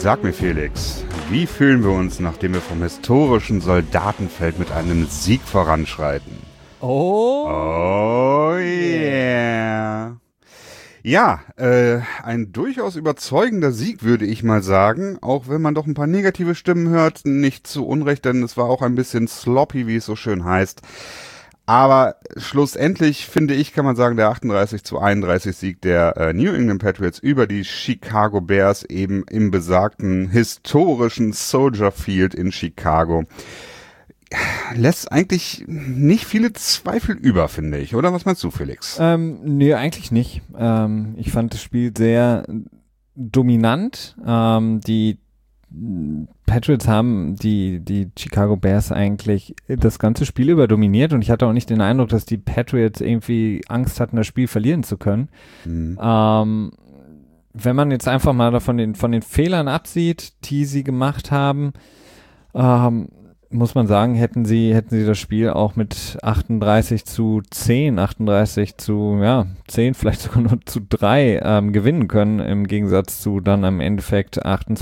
Sag mir, Felix, wie fühlen wir uns, nachdem wir vom historischen Soldatenfeld mit einem Sieg voranschreiten? Oh yeah. Ja, ein durchaus überzeugender Sieg, würde ich mal sagen, auch wenn man doch ein paar negative Stimmen hört, nicht zu Unrecht, denn es war auch ein bisschen sloppy, wie es so schön heißt. Aber schlussendlich, finde ich, kann man sagen, der 38-31 Sieg der New England Patriots über die Chicago Bears eben im besagten historischen Soldier Field in Chicago lässt eigentlich nicht viele Zweifel über, finde ich. Oder was meinst du, Felix? Nee, eigentlich nicht. Ich fand das Spiel sehr dominant. Die Patriots haben die Chicago Bears eigentlich das ganze Spiel über dominiert und ich hatte auch nicht den Eindruck, dass die Patriots irgendwie Angst hatten, das Spiel verlieren zu können. Wenn man jetzt einfach mal von den Fehlern absieht, die sie gemacht haben, muss man sagen, hätten sie das Spiel auch mit 38-10, 10, vielleicht sogar nur zu 3 gewinnen können, im Gegensatz zu dann im Endeffekt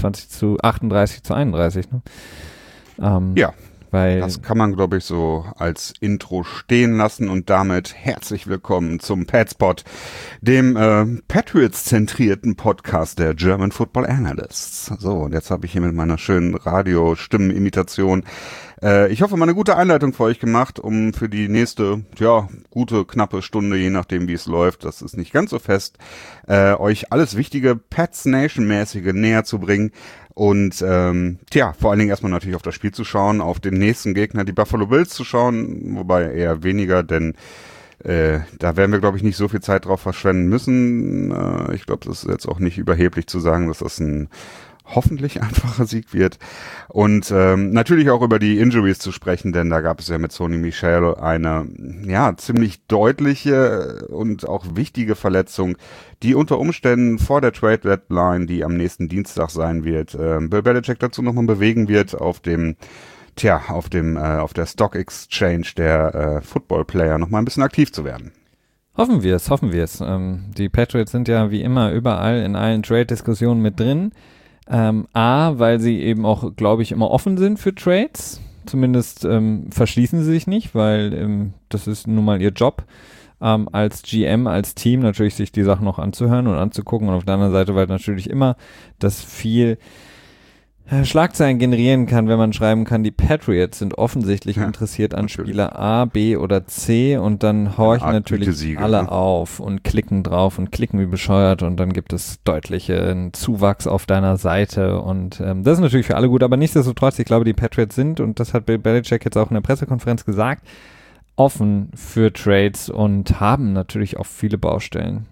38-31. Ne? Ja, weil das kann man, glaube ich, so als Intro stehen lassen und damit herzlich willkommen zum Patspot, dem Patriots-zentrierten Podcast der German Football Analysts. So, und jetzt habe ich hier mit meiner schönen Radiostimmenimitation ich hoffe, mal eine gute Einleitung für euch gemacht, um für die nächste, gute, knappe Stunde, je nachdem, wie es läuft, das ist nicht ganz so fest, euch alles wichtige Pats Nation-mäßige näher zu bringen und, vor allen Dingen erstmal natürlich auf das Spiel zu schauen, auf den nächsten Gegner, die Buffalo Bills zu schauen, wobei eher weniger, denn da werden wir, glaube ich, nicht so viel Zeit drauf verschwenden müssen. Ich glaube, das ist jetzt auch nicht überheblich zu sagen, dass das ein hoffentlich einfacher Sieg wird und natürlich auch über die Injuries zu sprechen, denn da gab es ja mit Sony Michel eine ziemlich deutliche und auch wichtige Verletzung, die unter Umständen vor der Trade Deadline, die am nächsten Dienstag sein wird, Bill Belichick dazu nochmal bewegen wird, auf der Stock Exchange der Football Player nochmal ein bisschen aktiv zu werden. Hoffen wir es. Die Patriots sind ja wie immer überall in allen Trade-Diskussionen mit drin. Weil sie eben auch, glaube ich, immer offen sind für Trades. Zumindest verschließen sie sich nicht, weil das ist nun mal ihr Job, als GM, als Team natürlich sich die Sachen noch anzuhören und anzugucken. Und auf der anderen Seite, weil natürlich immer das viel Schlagzeilen generieren kann, wenn man schreiben kann, die Patriots sind offensichtlich interessiert an Spieler A, B oder C und dann horchen natürlich alle auf und klicken drauf und klicken wie bescheuert und dann gibt es deutlichen Zuwachs auf deiner Seite und das ist natürlich für alle gut, aber nichtsdestotrotz, ich glaube, die Patriots sind, und das hat Bill Belichick jetzt auch in der Pressekonferenz gesagt, offen für Trades und haben natürlich auch viele Baustellen.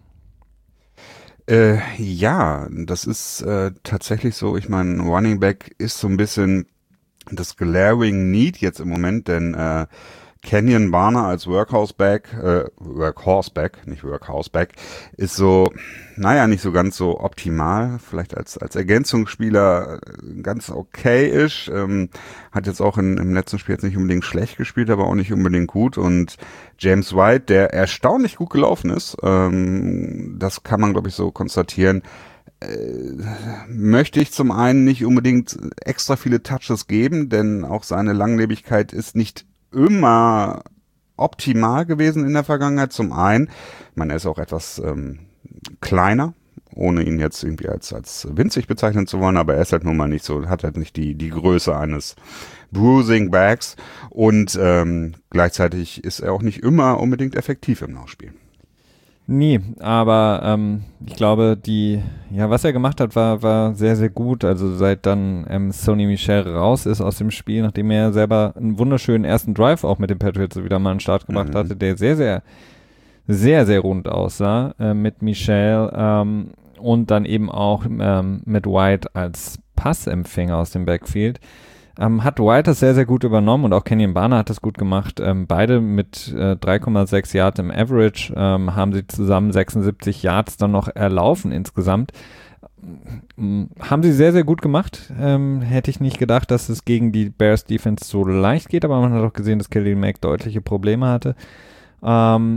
Das ist tatsächlich so. Ich meine, Running Back ist so ein bisschen das glaring Need jetzt im Moment, denn Kenyon Barner als Workhorseback, nicht Workhouseback, ist so, nicht so ganz so optimal, vielleicht als Ergänzungsspieler ganz okay-ish, hat jetzt auch im letzten Spiel jetzt nicht unbedingt schlecht gespielt, aber auch nicht unbedingt gut und James White, der erstaunlich gut gelaufen ist, das kann man, glaube ich, so konstatieren, möchte ich zum einen nicht unbedingt extra viele Touches geben, denn auch seine Langlebigkeit ist nicht immer optimal gewesen in der Vergangenheit. Zum einen, er ist auch etwas kleiner, ohne ihn jetzt irgendwie als winzig bezeichnen zu wollen, aber er ist halt nun mal nicht so, hat halt nicht die Größe eines Bruising Backs und gleichzeitig ist er auch nicht immer unbedingt effektiv im Nachspiel. Nie, aber ich glaube, was er gemacht hat, war sehr, sehr gut. Also seit dann Sony Michel raus ist aus dem Spiel, nachdem er selber einen wunderschönen ersten Drive auch mit den Patriots wieder mal an den Start gemacht hatte, der sehr, sehr, sehr, sehr rund aussah mit Michel und dann eben auch mit White als Passempfänger aus dem Backfield. Hat White das sehr, sehr gut übernommen und auch Kenyon Barner hat das gut gemacht. Beide mit 3,6 Yards im Average haben sie zusammen 76 Yards dann noch erlaufen insgesamt. Haben sie sehr, sehr gut gemacht. Hätte ich nicht gedacht, dass es gegen die Bears Defense so leicht geht, aber man hat auch gesehen, dass Khalil Mack deutliche Probleme hatte.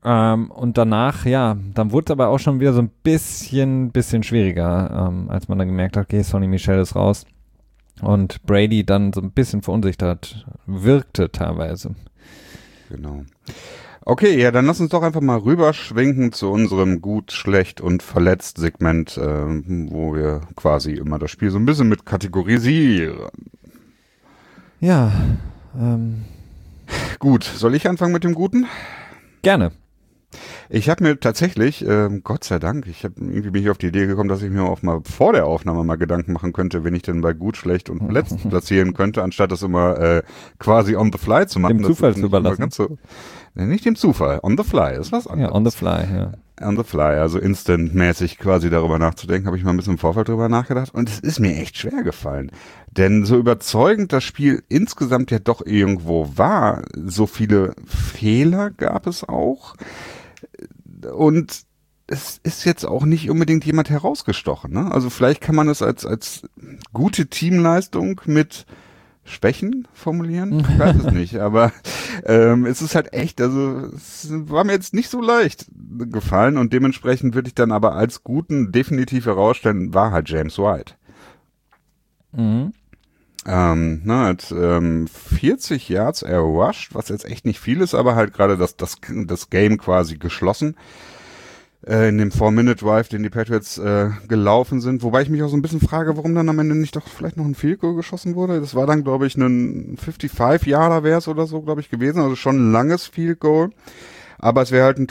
Und danach, dann wurde es aber auch schon wieder so ein bisschen schwieriger, als man dann gemerkt hat, okay, Sonny Michel ist raus. Und Brady dann so ein bisschen verunsichert wirkte teilweise. Genau. Okay, ja, dann lass uns doch einfach mal rüberschwenken zu unserem gut, schlecht und verletzt Segment, wo wir quasi immer das Spiel so ein bisschen mit kategorisieren. Ja. Gut, soll ich anfangen mit dem Guten? Gerne. Ich habe mir tatsächlich, Gott sei Dank, irgendwie bin ich auf die Idee gekommen, dass ich mir auch mal vor der Aufnahme mal Gedanken machen könnte, wenn ich denn bei gut, schlecht und verletzt platzieren könnte, anstatt das immer quasi on the fly zu machen. Dem Zufall zu überlassen. Nicht dem Zufall, on the fly ist was anderes. Ja, on the fly, ja. On the fly, also instant-mäßig quasi darüber nachzudenken, habe ich mal ein bisschen im Vorfeld drüber nachgedacht und es ist mir echt schwer gefallen. Denn so überzeugend das Spiel insgesamt ja doch irgendwo war, so viele Fehler gab es auch. Und es ist jetzt auch nicht unbedingt jemand herausgestochen, ne? Also vielleicht kann man es als gute Teamleistung mit Schwächen formulieren? Ich weiß es nicht, aber es ist halt echt, also es war mir jetzt nicht so leicht gefallen und dementsprechend würde ich dann aber als guten definitiv herausstellen, war halt James White. Mhm. Hat 40 Yards rushed, was jetzt echt nicht viel ist, aber halt gerade das Game quasi geschlossen. In dem 4-Minute-Drive, den die Patriots gelaufen sind. Wobei ich mich auch so ein bisschen frage, warum dann am Ende nicht doch vielleicht noch ein Field Goal geschossen wurde. Das war dann, glaube ich, ein 55-Yarder wäre es oder so, glaube ich, gewesen. Also schon ein langes Field Goal. Aber es wäre halt ein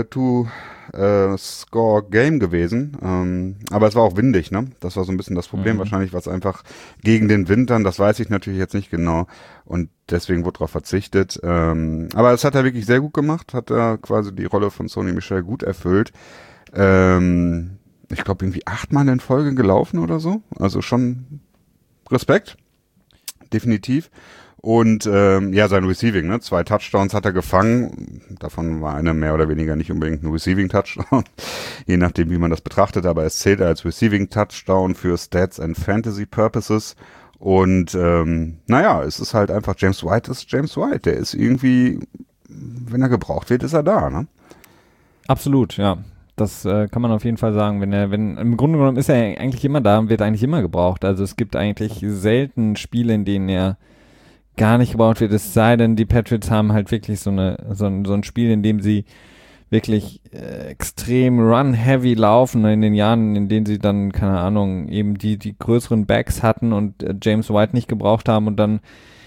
Two-Score-Game gewesen. Aber es war auch windig, ne? Das war so ein bisschen das Problem wahrscheinlich, was einfach gegen den Wind dann, das weiß ich natürlich jetzt nicht genau. Und deswegen wurde darauf verzichtet. Aber es hat er wirklich sehr gut gemacht, hat er quasi die Rolle von Sonny Michel gut erfüllt. Ich glaube irgendwie 8-mal in Folge gelaufen oder so. Also schon Respekt. Definitiv. Und sein Receiving, ne? 2 Touchdowns hat er gefangen. Davon war einer mehr oder weniger nicht unbedingt ein Receiving-Touchdown. Je nachdem, wie man das betrachtet. Aber es zählt als Receiving-Touchdown für Stats and Fantasy Purposes. Und es ist halt einfach, James White ist James White. Der ist irgendwie, wenn er gebraucht wird, ist er da, ne? Absolut, ja. Das kann man auf jeden Fall sagen. Im Grunde genommen ist er eigentlich immer da und wird eigentlich immer gebraucht. Also es gibt eigentlich selten Spiele, in denen er gar nicht gebraucht wird, es sei denn, die Patriots haben halt wirklich so ein Spiel, in dem sie wirklich extrem run-heavy laufen in den Jahren, in denen sie dann, keine Ahnung, eben die größeren Backs hatten und James White nicht gebraucht haben und dann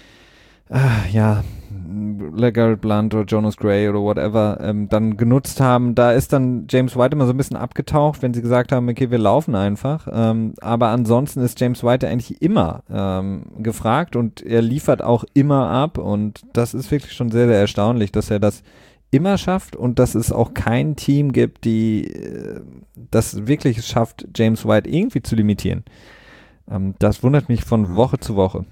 LeGarrette Blount oder Jonas Gray oder whatever dann genutzt haben. Da ist dann James White immer so ein bisschen abgetaucht, wenn sie gesagt haben, okay, wir laufen einfach. Aber ansonsten ist James White eigentlich immer gefragt und er liefert auch immer ab und das ist wirklich schon sehr, sehr erstaunlich, dass er das immer schafft und dass es auch kein Team gibt, die das wirklich schafft, James White irgendwie zu limitieren. Das wundert mich von Woche zu Woche.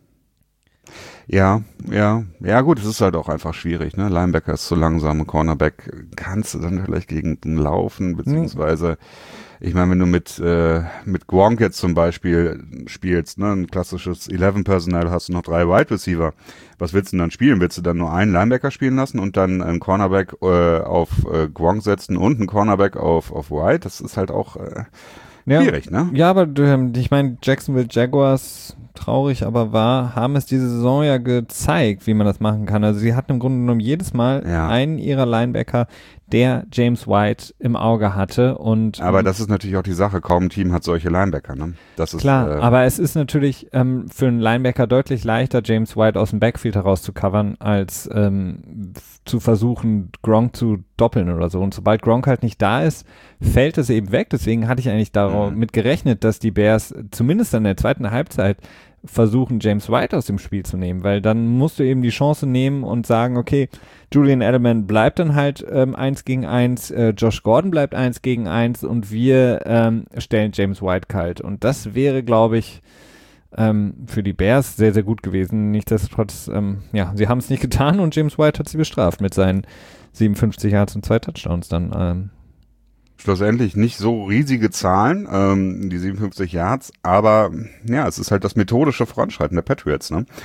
Ja, gut, es ist halt auch einfach schwierig, ne? Linebacker ist zu langsam, Cornerback kannst du dann vielleicht gegen den laufen, beziehungsweise, ich meine, wenn du mit Gronk jetzt zum Beispiel spielst, ne, ein klassisches 11-Personal, hast du noch 3 Wide Receiver. Was willst du denn dann spielen? Willst du dann nur einen Linebacker spielen lassen und dann einen Cornerback auf Gronk setzen und einen Cornerback auf White? Das ist halt auch schwierig, ne? Ja, aber ich meine, Jacksonville Jaguars, traurig aber wahr, haben es diese Saison ja gezeigt, wie man das machen kann. Also sie hatten im Grunde genommen jedes Mal einen ihrer Linebacker, der James White im Auge hatte. Aber das ist natürlich auch die Sache, kaum ein Team hat solche Linebacker, ne? Das ist, klar, aber es ist natürlich für einen Linebacker deutlich leichter, James White aus dem Backfield heraus zu covern, als zu versuchen, Gronk zu doppeln oder so. Und sobald Gronk halt nicht da ist, fällt es eben weg. Deswegen hatte ich eigentlich damit gerechnet, dass die Bears zumindest in der zweiten Halbzeit versuchen, James White aus dem Spiel zu nehmen, weil dann musst du eben die Chance nehmen und sagen, okay, Julian Edelman bleibt dann halt 1 gegen 1, Josh Gordon bleibt 1 gegen 1 und wir stellen James White kalt. Und das wäre, glaube ich, für die Bears sehr, sehr gut gewesen. Nichtsdestotrotz, sie haben es nicht getan und James White hat sie bestraft mit seinen 57 Yards und 2 Touchdowns dann. Schlussendlich nicht so riesige Zahlen, die 57 Yards, aber ja, es ist halt das methodische Voranschreiten der Patriots, ne?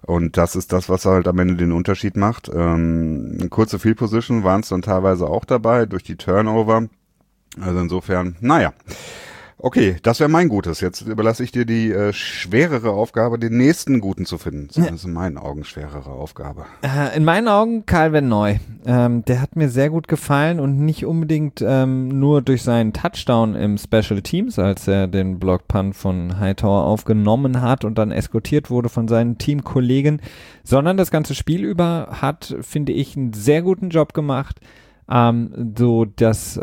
Und das ist das, was halt am Ende den Unterschied macht. Kurze Field Position waren es dann teilweise auch dabei, durch die Turnover. Also insofern, naja. Okay, das wäre mein Gutes. Jetzt überlasse ich dir die schwerere Aufgabe, den nächsten Guten zu finden. Das ist in meinen Augen schwerere Aufgabe. In meinen Augen Kyle Van Noy. Der hat mir sehr gut gefallen und nicht unbedingt nur durch seinen Touchdown im Special Teams, als er den Block-Punt von Hightower aufgenommen hat und dann eskortiert wurde von seinen Teamkollegen, sondern das ganze Spiel über hat, finde ich, einen sehr guten Job gemacht. So dass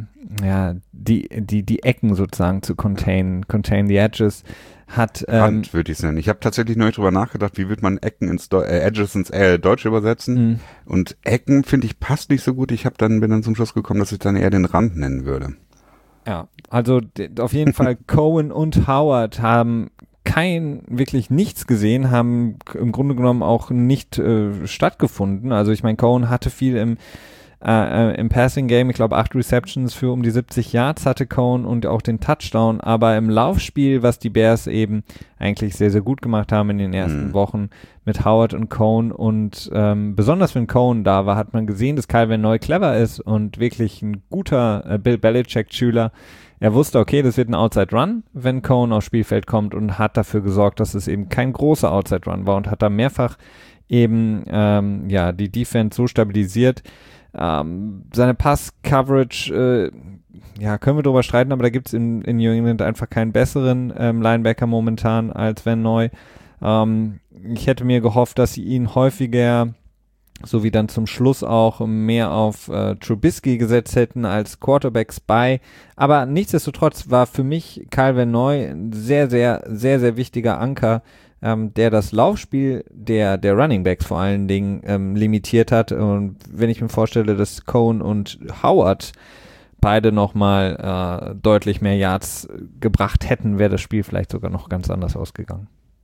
die Ecken sozusagen zu contain the edges hat. Punt würde ich es nennen. Ich habe tatsächlich neu drüber nachgedacht, wie wird man Ecken Edges ins Deutsch übersetzen. Und Ecken, finde ich, passt nicht so gut. Bin dann zum Schluss gekommen, dass ich dann eher den Rand nennen würde. Ja, also auf jeden Fall Cohen und Howard haben wirklich nichts gesehen, haben im Grunde genommen auch nicht stattgefunden. Also ich meine, Cohen hatte viel im Passing Game, ich glaube 8 Receptions für um die 70 Yards hatte Cohen und auch den Touchdown, aber im Laufspiel, was die Bears eben eigentlich sehr, sehr gut gemacht haben in den ersten Wochen mit Howard und Cohen und besonders wenn Cohen da war, hat man gesehen, dass Kyle Van Noy clever ist und wirklich ein guter Bill Belichick-Schüler. Er wusste, okay, das wird ein Outside Run, wenn Cohen aufs Spielfeld kommt und hat dafür gesorgt, dass es eben kein großer Outside Run war und hat da mehrfach eben die Defense so stabilisiert. Seine Pass-Coverage, können wir drüber streiten, aber da gibt es in New England einfach keinen besseren Linebacker momentan als Van Noy. Ich hätte mir gehofft, dass sie ihn häufiger, so wie dann zum Schluss auch, mehr auf Trubisky gesetzt hätten als Quarterback-Spy. Aber nichtsdestotrotz war für mich Kyle Van Noy ein sehr, sehr, sehr, sehr wichtiger Anker, der das Laufspiel der Running Backs vor allen Dingen limitiert hat. Und wenn ich mir vorstelle, dass Cohen und Howard beide nochmal deutlich mehr Yards gebracht hätten, wäre das Spiel vielleicht sogar noch ganz anders ausgegangen.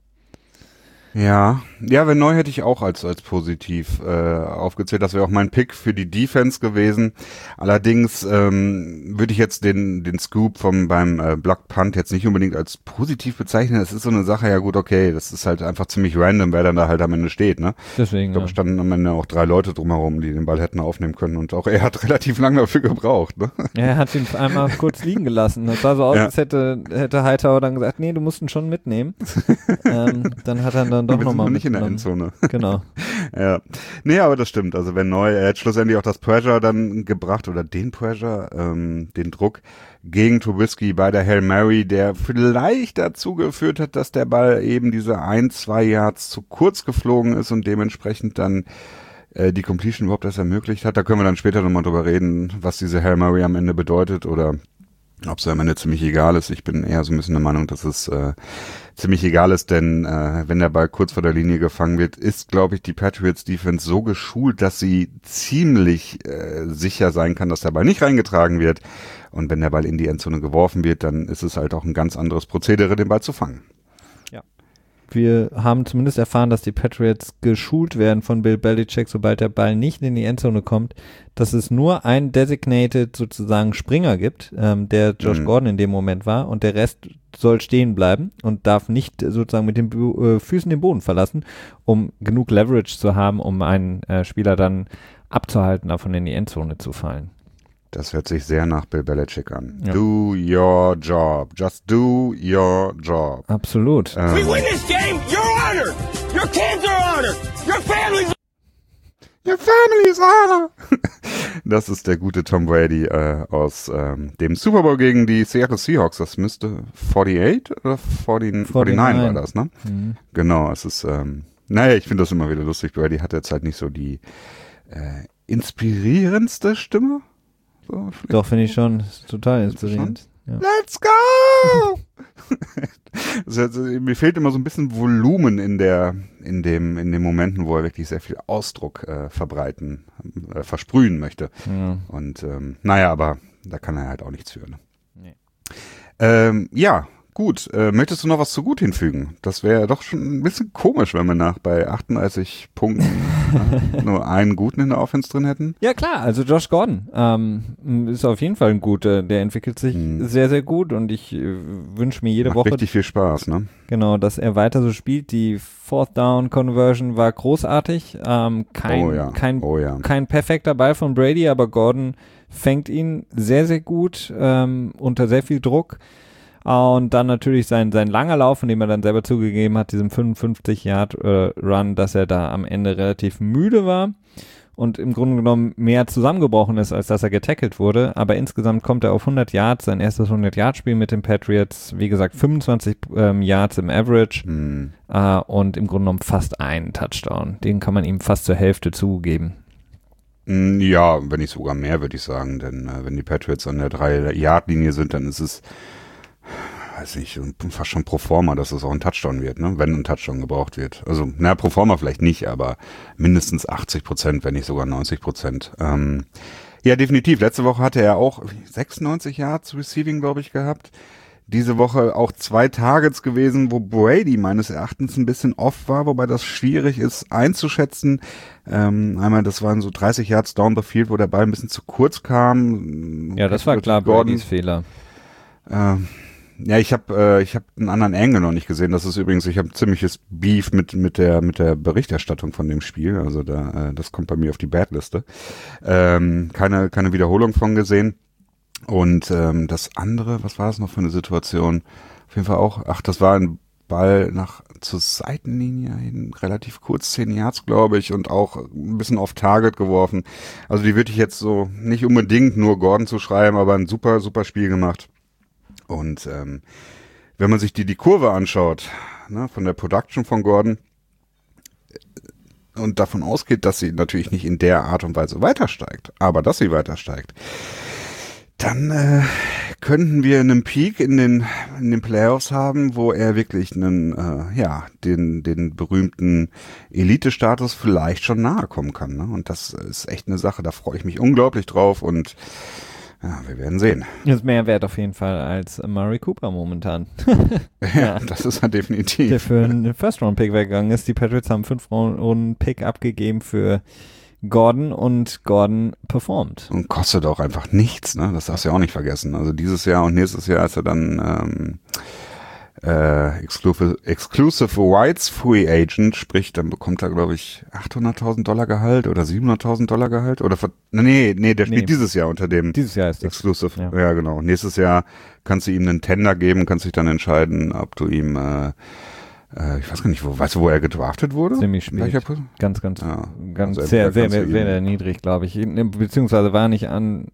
Ja, Van Noy hätte ich auch als positiv aufgezählt. Das wäre auch mein Pick für die Defense gewesen. Allerdings würde ich jetzt den Scoop beim Block Punt jetzt nicht unbedingt als positiv bezeichnen. Das ist so eine Sache, ja gut, okay, das ist halt einfach ziemlich random, wer dann da halt am Ende steht, ne? Deswegen, ich glaube, standen am Ende auch 3 Leute drumherum, die den Ball hätten aufnehmen können und auch er hat relativ lange dafür gebraucht, ne? Ja, er hat ihn einmal kurz liegen gelassen. Das sah so aus, als hätte Hightower dann gesagt, nee, du musst ihn schon mitnehmen. Dann hat er dann doch nochmal nicht in der Endzone. Genau. Ja. Nee, aber das stimmt. Also Van Noy, er hat schlussendlich auch das Pressure dann gebracht oder den Pressure, den Druck gegen Trubisky bei der Hail Mary, der vielleicht dazu geführt hat, dass der Ball eben diese 1-2 Yards zu kurz geflogen ist und dementsprechend dann die Completion überhaupt erst ermöglicht hat. Da können wir dann später nochmal drüber reden, was diese Hail Mary am Ende bedeutet oder ob es am Ende ziemlich egal ist. Ich bin eher so ein bisschen der Meinung, dass es ziemlich egal ist, denn wenn der Ball kurz vor der Linie gefangen wird, ist, glaube ich, die Patriots Defense so geschult, dass sie ziemlich sicher sein kann, dass der Ball nicht reingetragen wird. Und wenn der Ball in die Endzone geworfen wird, dann ist es halt auch ein ganz anderes Prozedere, den Ball zu fangen. Wir haben zumindest erfahren, dass die Patriots geschult werden von Bill Belichick, sobald der Ball nicht in die Endzone kommt, dass es nur einen designated sozusagen Springer gibt, der Josh Gordon in dem Moment war und der Rest soll stehen bleiben und darf nicht sozusagen mit den Füßen den Boden verlassen, um genug Leverage zu haben, um einen Spieler dann abzuhalten, davon in die Endzone zu fallen. Das hört sich sehr nach Bill Belichick an. Ja. Do your job. Just do your job. Absolut. We win this game, you're honored. Your kids are honored. Your family's honored. Das ist der gute Tom Brady aus dem Super Bowl gegen die Seattle Seahawks. Das müsste 48 oder 49 war das, ne? Mhm. Genau, es ist, ich finde das immer wieder lustig. Brady hat jetzt halt nicht so die inspirierendste Stimme. So, doch, finde ich schon. Ist total inspirierend. Ja. Let's go! Also, mir fehlt immer so ein bisschen Volumen in den Momenten, wo er wirklich sehr viel Ausdruck versprühen möchte. Ja. Und aber da kann er halt auch nichts für. Ne? Nee. gut. Möchtest du noch was zu gut hinfügen? Das wäre doch schon ein bisschen komisch, wenn wir bei 38 Punkten nur einen guten in der Offense drin hätten. Ja klar, also Josh Gordon ist auf jeden Fall ein guter. Der entwickelt sich sehr, sehr gut und ich wünsche mir jede Woche richtig viel Spaß, ne? Genau, dass er weiter so spielt. Die Fourth Down Conversion war großartig. Kein perfekter Ball von Brady, aber Gordon fängt ihn sehr, sehr gut unter sehr viel Druck. Und dann natürlich sein langer Lauf, in dem er dann selber zugegeben hat, diesem 55-Yard-Run, dass er da am Ende relativ müde war und im Grunde genommen mehr zusammengebrochen ist, als dass er getackelt wurde. Aber insgesamt kommt er auf 100 Yards, sein erstes 100-Yard-Spiel mit den Patriots. Wie gesagt, 25 Yards im Average und im Grunde genommen fast einen Touchdown. Den kann man ihm fast zur Hälfte zugeben. Ja, wenn nicht sogar mehr, würde ich sagen. Denn wenn die Patriots an der 3-Yard-Linie sind, dann ist es, weiß nicht, fast schon pro forma, dass es auch ein Touchdown wird, ne? Wenn ein Touchdown gebraucht wird. Also, pro forma vielleicht nicht, aber mindestens 80%, wenn nicht sogar 90%. Ja, definitiv. Letzte Woche hatte er auch 96 Yards Receiving, glaube ich, gehabt. Diese Woche auch 2 Targets gewesen, wo Brady meines Erachtens ein bisschen off war, wobei das schwierig ist einzuschätzen. Einmal, das waren so 30 Yards down the field, wo der Ball ein bisschen zu kurz kam. Ja, das war klar Bradys Fehler. Ja, ich hab einen anderen Angle noch nicht gesehen. Das ist übrigens, ich habe ziemliches Beef mit der Berichterstattung von dem Spiel. Also das kommt bei mir auf die Bad-Liste. Keine Wiederholung von gesehen. Und das andere, was war das noch für eine Situation? Auf jeden Fall auch, das war ein Ball zur Seitenlinie hin, relativ kurz, 10 Yards, glaube ich, und auch ein bisschen off Target geworfen. Also die würde ich jetzt so nicht unbedingt nur Gordon zu schreiben, aber ein super, super Spiel gemacht. Und wenn man sich die Kurve anschaut, ne, von der Production von Gordon und davon ausgeht, dass sie natürlich nicht in der Art und Weise weiter steigt, aber dass sie weiter steigt, dann könnten wir einen Peak in den Playoffs haben, wo er wirklich den berühmten Elite-Status vielleicht schon nahe kommen kann. Ne? Und das ist echt eine Sache, da freue ich mich unglaublich drauf und ja, wir werden sehen. Das ist mehr wert auf jeden Fall als Amari Cooper momentan. Ja, das ist er definitiv. Der für einen First-Round-Pick weggegangen ist. Die Patriots haben 5-Runden-Pick abgegeben für Gordon und Gordon performt. Und kostet auch einfach nichts, ne? Das darfst du ja auch nicht vergessen. Also dieses Jahr und nächstes Jahr ist er dann Exclusive Rights Free Agent, sprich, dann bekommt er, glaube ich, $800.000 Gehalt oder $700.000 Gehalt oder der spielt dieses Jahr unter dem dieses Jahr ist das. Exclusive. Ja, genau. Nächstes Jahr kannst du ihm einen Tender geben, kannst dich dann entscheiden, ob du ihm ich weiß gar nicht, weißt du, wo er gedraftet wurde? Ziemlich spät. Ganz also sehr niedrig, glaube ich. Beziehungsweise war nicht warte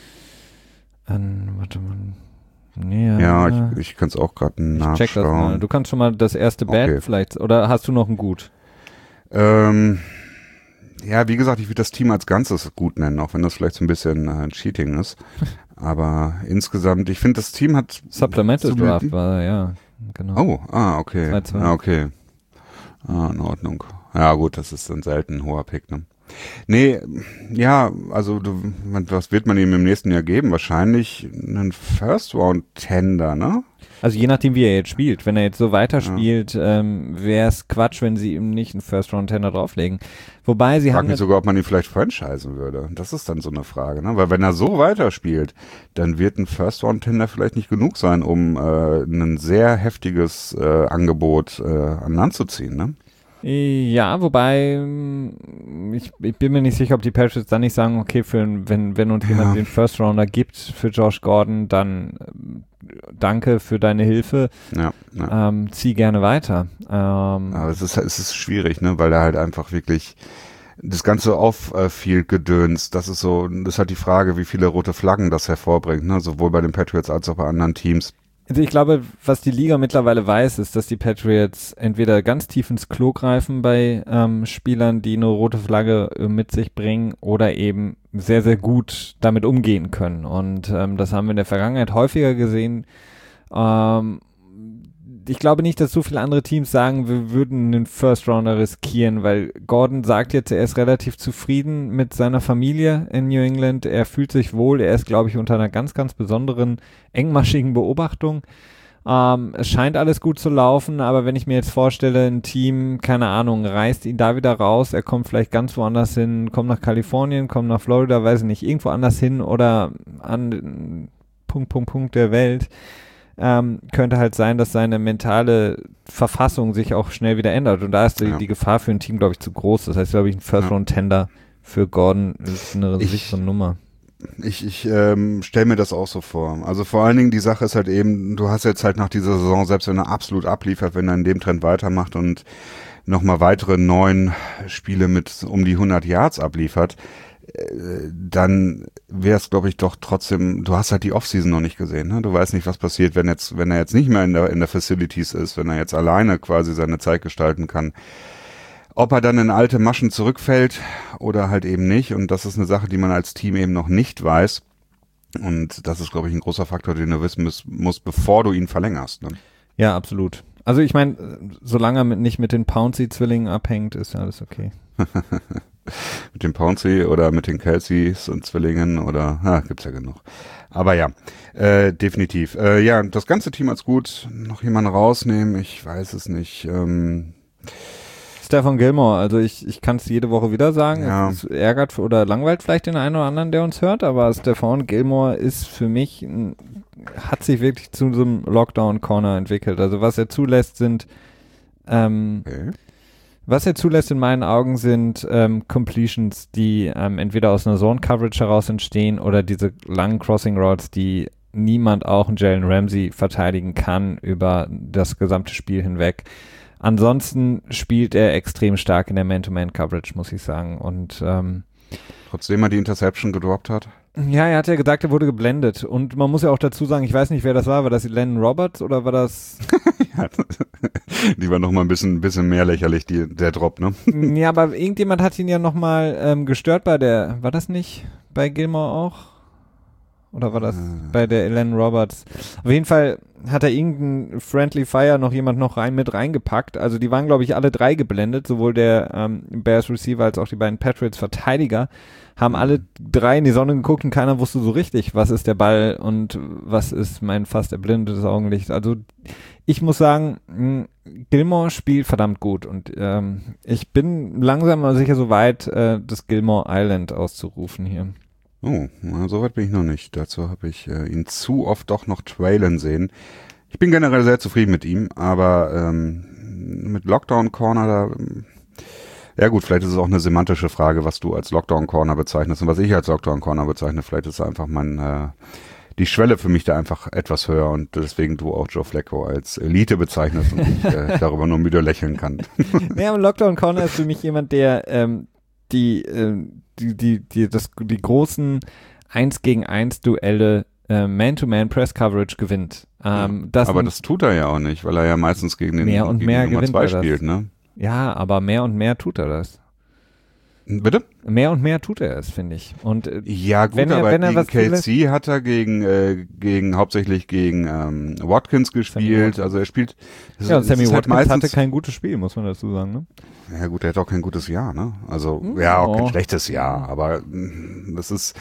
mal. Nee, ich kann es auch gerade nachschauen. Check das mal. Du kannst schon mal das erste Bad vielleicht, oder hast du noch ein Gut? Ja, wie gesagt, ich würde das Team als Ganzes gut nennen, auch wenn das vielleicht so ein bisschen Cheating ist. Aber insgesamt, ich finde, das Team hat... Supplemental Draft war, ja, genau. Oh, okay. 2-2. Okay. In Ordnung. Ja gut, das ist dann selten ein hoher Pick, ne? Nee, ja, also was wird man ihm im nächsten Jahr geben? Wahrscheinlich einen First-Round-Tender, ne? Also je nachdem, wie er jetzt spielt. Wenn er jetzt so weiterspielt, wäre es Quatsch, wenn sie ihm nicht einen First-Round-Tender drauflegen. Wobei sie haben... Ich frage mich sogar, ob man ihn vielleicht franchisen würde. Das ist dann so eine Frage, ne? Weil wenn er so weiterspielt, dann wird ein First-Round-Tender vielleicht nicht genug sein, um ein sehr heftiges Angebot an Land zu ziehen, ne? Ja, wobei ich bin mir nicht sicher, ob die Patriots dann nicht sagen, okay, wenn uns jemand den First Rounder gibt für Josh Gordon, dann danke für deine Hilfe, zieh gerne weiter. Aber es ist schwierig, ne, weil er halt einfach wirklich das ganze Off-Field-Gedöns, das ist halt die Frage, wie viele rote Flaggen das hervorbringt, ne, sowohl bei den Patriots als auch bei anderen Teams. Also ich glaube, was die Liga mittlerweile weiß, ist, dass die Patriots entweder ganz tief ins Klo greifen bei Spielern, die eine rote Flagge mit sich bringen oder eben sehr, sehr gut damit umgehen können. Und das haben wir in der Vergangenheit häufiger gesehen. Ich glaube nicht, dass so viele andere Teams sagen, wir würden einen First-Rounder riskieren, weil Gordon sagt jetzt, er ist relativ zufrieden mit seiner Familie in New England. Er fühlt sich wohl. Er ist, glaube ich, unter einer ganz, ganz besonderen, engmaschigen Beobachtung. Es scheint alles gut zu laufen, aber wenn ich mir jetzt vorstelle, ein Team, keine Ahnung, reißt ihn da wieder raus, er kommt vielleicht ganz woanders hin, kommt nach Kalifornien, kommt nach Florida, weiß ich nicht, irgendwo anders hin oder an Punkt der Welt, könnte halt sein, dass seine mentale Verfassung sich auch schnell wieder ändert und da ist die Gefahr für ein Team, glaube ich, zu groß. Das heißt, glaube ich, ein First-Round-Tender für Gordon ist eine sichere Nummer. Ich stelle mir das auch so vor. Also vor allen Dingen die Sache ist halt eben, du hast jetzt halt nach dieser Saison, selbst wenn er absolut abliefert, wenn er in dem Trend weitermacht und nochmal weitere 9 Spiele mit um die 100 Yards abliefert, dann wäre es, glaube ich, doch trotzdem, du hast halt die Offseason noch nicht gesehen, ne? Du weißt nicht, was passiert, wenn er jetzt nicht mehr in der Facilities ist, wenn er jetzt alleine quasi seine Zeit gestalten kann. Ob er dann in alte Maschen zurückfällt oder halt eben nicht. Und das ist eine Sache, die man als Team eben noch nicht weiß. Und das ist, glaube ich, ein großer Faktor, den du wissen musst, bevor du ihn verlängerst. Ne? Ja, absolut. Also ich meine, solange er nicht mit den Pouncey-Zwillingen abhängt, ist ja alles okay. Mit dem Pouncey oder mit den Kelceys und Zwillingen oder, gibt's ja genug. Aber ja, definitiv. Ja, das ganze Team hat's gut. Noch jemanden rausnehmen? Ich weiß es nicht. Stephon Gilmore, also ich kann es jede Woche wieder sagen, ja. Es ärgert oder langweilt vielleicht den einen oder anderen, der uns hört, aber Stephon Gilmore ist für mich, hat sich wirklich zu so einem Lockdown-Corner entwickelt. Also was er zulässt sind, was er zulässt in meinen Augen sind Completions, die entweder aus einer Zone-Coverage heraus entstehen oder diese langen Crossing-Routes, die niemand, auch ein Jalen Ramsey, verteidigen kann über das gesamte Spiel hinweg. Ansonsten spielt er extrem stark in der Man-to-Man-Coverage, muss ich sagen. Und trotzdem er die Interception gedroppt hat? Ja, er hat ja gesagt, er wurde geblendet. Und man muss ja auch dazu sagen, ich weiß nicht, wer das war. War das Landon Roberts oder war das... Ja, die war noch mal ein bisschen mehr lächerlich, der Drop, ne? Ja, aber irgendjemand hat ihn ja noch mal gestört bei der... War das nicht bei Gilmore auch? Oder war das bei der Landon Roberts? Auf jeden Fall hat er irgendein Friendly Fire noch jemand noch mit reingepackt. Also die waren, glaube ich, alle 3 geblendet. Sowohl der Bears Receiver als auch die beiden Patriots Verteidiger haben alle 3 in die Sonne geguckt und keiner wusste so richtig, was ist der Ball und was ist mein fast erblindetes Augenlicht. Also ich muss sagen, Gilmore spielt verdammt gut und ich bin langsam aber sicher so weit, das Gilmore Island auszurufen hier. Oh, so weit bin ich noch nicht. Dazu habe ich ihn zu oft doch noch trailen sehen. Ich bin generell sehr zufrieden mit ihm, aber mit Lockdown Corner da, ja gut, vielleicht ist es auch eine semantische Frage, was du als Lockdown Corner bezeichnest und was ich als Lockdown Corner bezeichne. Vielleicht ist einfach die Schwelle für mich da einfach etwas höher und deswegen du auch Joe Flacco als Elite bezeichnest und ich darüber nur müde lächeln kann. Ja, Lockdown Corner ist für mich jemand, der die großen 1-gegen-1 Duelle Man-to-Man Press Coverage gewinnt. Aber das tut er ja auch nicht, weil er ja meistens gegen den mehr und mehr Nummer 2 spielt, ne? Ja, aber mehr und mehr tut er das. Bitte? Mehr und mehr tut er es, finde ich. Und ja gut, aber gegen KC hat er hauptsächlich gegen Watkins gespielt. Also er spielt. Ja, und Sammy Watkins hatte kein gutes Spiel, muss man dazu sagen, ne? Ja gut, er hat auch kein gutes Jahr, ne? Also ja, auch kein schlechtes Jahr, aber das ist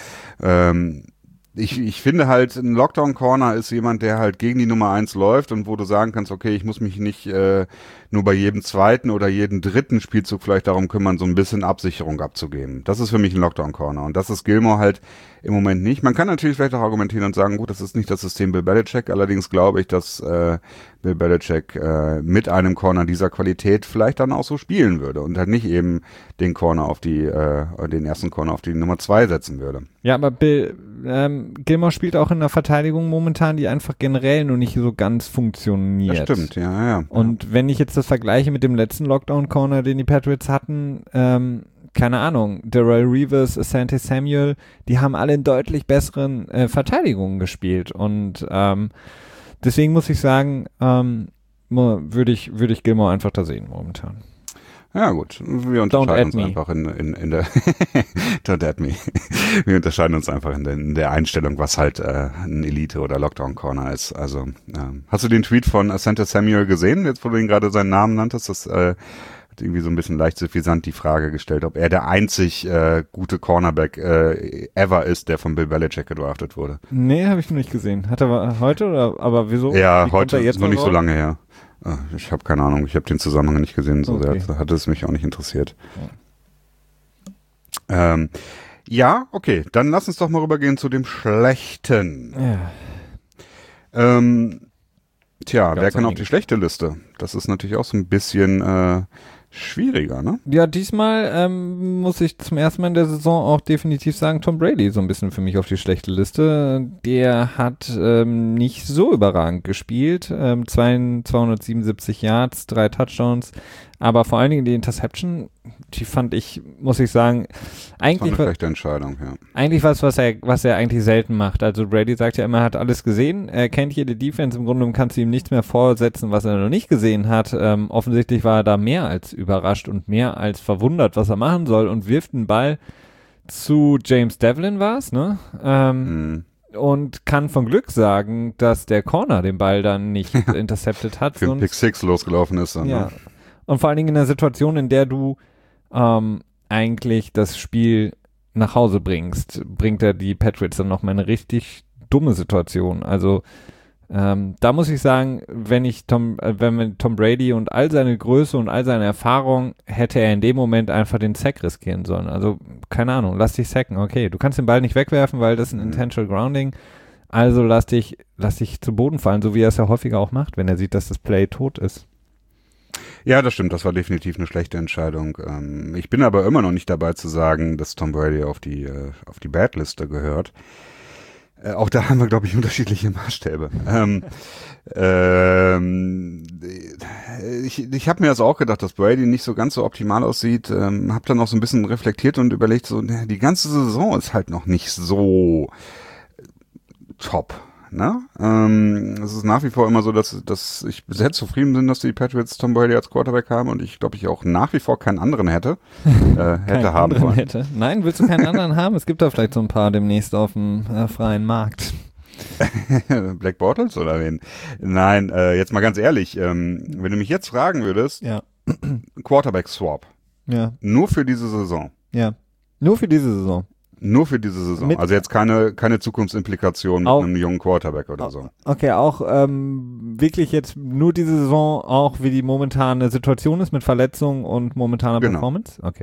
ich finde halt, ein Lockdown-Corner ist jemand, der halt gegen die Nummer 1 läuft und wo du sagen kannst, okay, ich muss mich nicht nur bei jedem zweiten oder jedem dritten Spielzug vielleicht darum kümmern, so ein bisschen Absicherung abzugeben. Das ist für mich ein Lockdown-Corner und das ist Gilmore halt im Moment nicht. Man kann natürlich vielleicht auch argumentieren und sagen, gut, das ist nicht das System Bill Belichick, allerdings glaube ich, dass Bill Belichick mit einem Corner dieser Qualität vielleicht dann auch so spielen würde und halt nicht eben den ersten Corner auf die Nummer 2 setzen würde. Ja, aber Gilmore spielt auch in der Verteidigung momentan, die einfach generell nur nicht so ganz funktioniert. Das stimmt, ja. Und wenn ich jetzt das vergleiche mit dem letzten Lockdown-Corner, den die Patriots hatten, keine Ahnung, Darrell Reeves, Asante Samuel, die haben alle in deutlich besseren Verteidigungen gespielt und deswegen muss ich sagen, würde ich Gilmore einfach da sehen momentan. Ja gut, wir unterscheiden uns einfach in der Don't add me. Wir unterscheiden uns einfach in der Einstellung, was halt ein Elite- oder Lockdown-Corner ist. Also hast du den Tweet von Asante Samuel gesehen, jetzt wo du ihn gerade seinen Namen nanntest? Das hat irgendwie so ein bisschen leicht suffisant die Frage gestellt, ob er der einzig gute Cornerback ever ist, der von Bill Belichick gedraftet wurde. Nee, habe ich noch nicht gesehen. Hat er heute oder aber wieso? Ja, Wie kommt heute er jetzt noch nicht raus? so lange her. Ich habe keine Ahnung, ich habe den Zusammenhang nicht gesehen, so Okay. sehr hat es mich auch nicht interessiert. Ja, okay, dann lass uns doch mal rübergehen zu dem Schlechten. Ja. Tja, wer kann auf einige. die schlechte Liste? Das ist natürlich auch so ein bisschen schwieriger, ne? Ja, diesmal muss ich zum ersten Mal in der Saison auch definitiv sagen, Tom Brady so ein bisschen für mich auf die schlechte Liste. Der hat nicht so überragend gespielt. 277 Yards, 3 Touchdowns, aber vor allen Dingen die Interception, die fand ich, muss ich sagen, Das war eigentlich eine schlechte Entscheidung, ja. eigentlich was er eigentlich selten macht. Also Brady sagt ja immer, er hat alles gesehen, er kennt jede Defense, im Grunde genommen kannst du ihm nichts mehr vorsetzen, was er noch nicht gesehen hat. Offensichtlich war er da mehr als überrascht und mehr als verwundert, was er machen soll und wirft einen Ball zu James Devlin war's, ne? Und kann von Glück sagen, dass der Corner den Ball dann nicht intercepted hat. Für einen Pick 6 losgelaufen ist dann, Ja. ne? Und vor allen Dingen in einer Situation, in der du eigentlich das Spiel nach Hause bringst, bringt er die Patriots dann nochmal eine richtig dumme Situation. Also da muss ich sagen, wenn Tom Brady und all seine Größe und all seine Erfahrung, hätte er in dem Moment einfach den Sack riskieren sollen. Also, keine Ahnung, lass dich sacken. Okay, du kannst den Ball nicht wegwerfen, weil das ist ein Intentional Grounding. Also lass dich zu Boden fallen, so wie er es ja häufiger auch macht, wenn er sieht, dass das Play tot ist. Ja, das stimmt, das war definitiv eine schlechte Entscheidung. Ich bin aber immer noch nicht dabei zu sagen, dass Tom Brady auf die Bad-Liste gehört. Auch da haben wir, glaube ich, unterschiedliche Maßstäbe. Ich habe mir das auch gedacht, dass Brady nicht so ganz so optimal aussieht. Habe dann auch so ein bisschen reflektiert und überlegt, so die ganze Saison ist halt noch nicht so top. Ne? Es ist nach wie vor immer so, dass ich sehr zufrieden bin, dass die Patriots Tom Brady als Quarterback haben und ich glaube, ich auch nach wie vor keinen anderen hätte haben wollen. Hätte. Nein, willst du keinen anderen haben? Es gibt da vielleicht so ein paar demnächst auf dem freien Markt. Black Bortles oder wen? Nein, jetzt mal ganz ehrlich, wenn du mich jetzt fragen würdest, Ja. Quarterback-Swap, Ja. nur für diese Saison. Ja. Nur für diese Saison. Nur für diese Saison. Also jetzt keine Zukunftsimplikation mit Auch- einem jungen Quarterback oder so. Okay, auch wirklich jetzt nur diese Saison, auch wie die momentane Situation ist mit Verletzungen und momentaner Genau. Performance? Okay.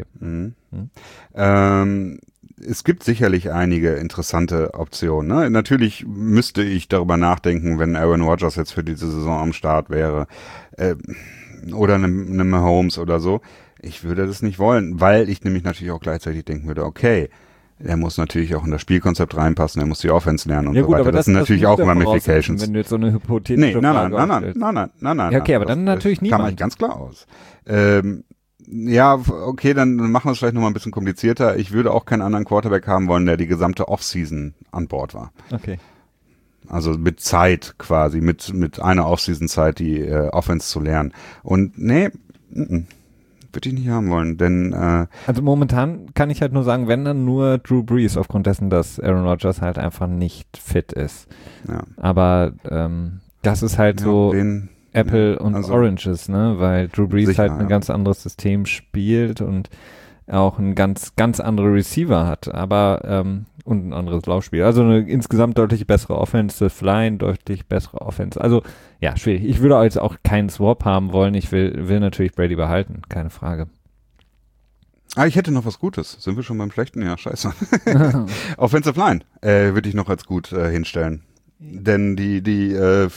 Es gibt sicherlich einige interessante Optionen. Ne? Natürlich müsste ich darüber nachdenken, wenn Aaron Rodgers jetzt für diese Saison am Start wäre oder eine Mahomes oder so. Ich würde das nicht wollen, weil ich nämlich natürlich auch gleichzeitig denken würde, okay, er muss natürlich auch in das Spielkonzept reinpassen, er muss die Offense lernen und Ja so gut, weiter. aber Das sind natürlich musst auch du ja voraussetzen, Ramifications. wenn du jetzt so eine hypothetische Frage aufstellst. Nein. Ja, okay, aber dann natürlich Kann niemand. man ganz klar aus. Ja, okay, dann machen wir es vielleicht nochmal ein bisschen komplizierter. Ich würde auch keinen anderen Quarterback haben wollen, der die gesamte Offseason an Bord war. Okay. Also mit Zeit quasi, mit einer Offseason-Zeit die Offense zu lernen. Und nee, würde ich nicht haben wollen, denn Also momentan kann ich halt nur sagen, wenn dann nur Drew Brees, aufgrund dessen, dass Aaron Rodgers halt einfach nicht fit ist. ja. Aber das ist halt so wen, Apple und also- Oranges, ne? Weil Drew Brees Sicher, halt ein ja. ganz anderes System spielt und auch ein ganz andere Receiver hat, aber und ein anderes Laufspiel. Also eine insgesamt deutlich bessere Offensive Line, deutlich bessere Offense. Also ja, schwierig. Ich würde jetzt auch keinen Swap haben wollen. Ich will natürlich Brady behalten, keine Frage. ich hätte noch was Gutes. Sind wir schon beim Schlechten? Ja, scheiße. Offensive Line würde ich noch als gut hinstellen. Denn die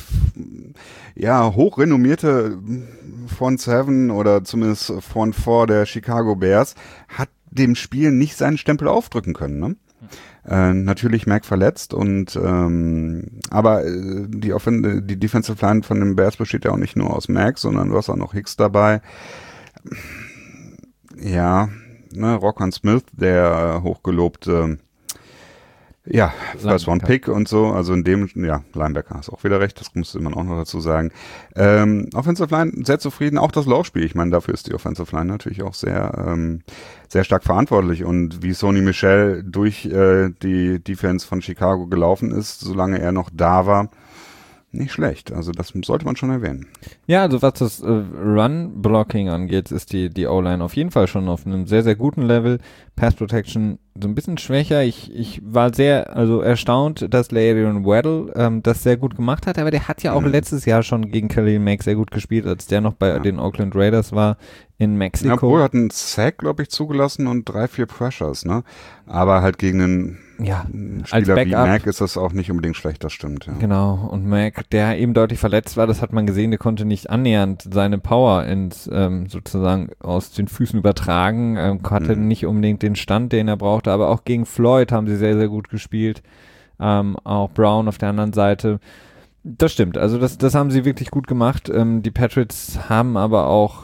hochrenommierte Front 7 oder zumindest Front 4 der Chicago Bears hat dem Spiel nicht seinen Stempel aufdrücken können. Ne? Natürlich Mac verletzt und aber die Defensive Line von den Bears besteht ja auch nicht nur aus Mac, sondern du hast auch noch Hicks dabei. Ja, ne, Roquan Smith, der hochgelobte First One Pick und so, also in dem, Linebacker hast auch wieder recht, das musste man auch noch dazu sagen. Offensive Line sehr zufrieden, auch das Laufspiel, ich meine, dafür ist die Offensive Line natürlich auch sehr stark verantwortlich und wie Sony Michel durch die Defense von Chicago gelaufen ist, solange er noch da war, nicht schlecht. Also das sollte man schon erwähnen. Ja, also was das Run-Blocking angeht, ist die O-Line auf jeden Fall schon auf einem sehr, sehr guten Level. Pass-Protection so ein bisschen schwächer. Ich war sehr erstaunt, dass LaAdrian Waddle das sehr gut gemacht hat, aber der hat ja auch letztes Jahr schon gegen Khalil Mack sehr gut gespielt, als der noch bei den Oakland Raiders war in Mexiko. Ja, obwohl hat einen Sack, glaube ich, zugelassen und 3-4 Pressures, ne? Aber halt gegen einen Spieler wie Mack ist das auch nicht unbedingt schlecht, das stimmt. Ja. Genau, und Mack, der eben deutlich verletzt war, das hat man gesehen, der konnte nicht annähernd seine Power ins sozusagen aus den Füßen übertragen, hatte nicht unbedingt den Stand, den er brauchte, aber auch gegen Floyd haben sie sehr, sehr gut gespielt, auch Brown auf der anderen Seite. Das stimmt, also das haben sie wirklich gut gemacht. Die Patriots haben aber auch,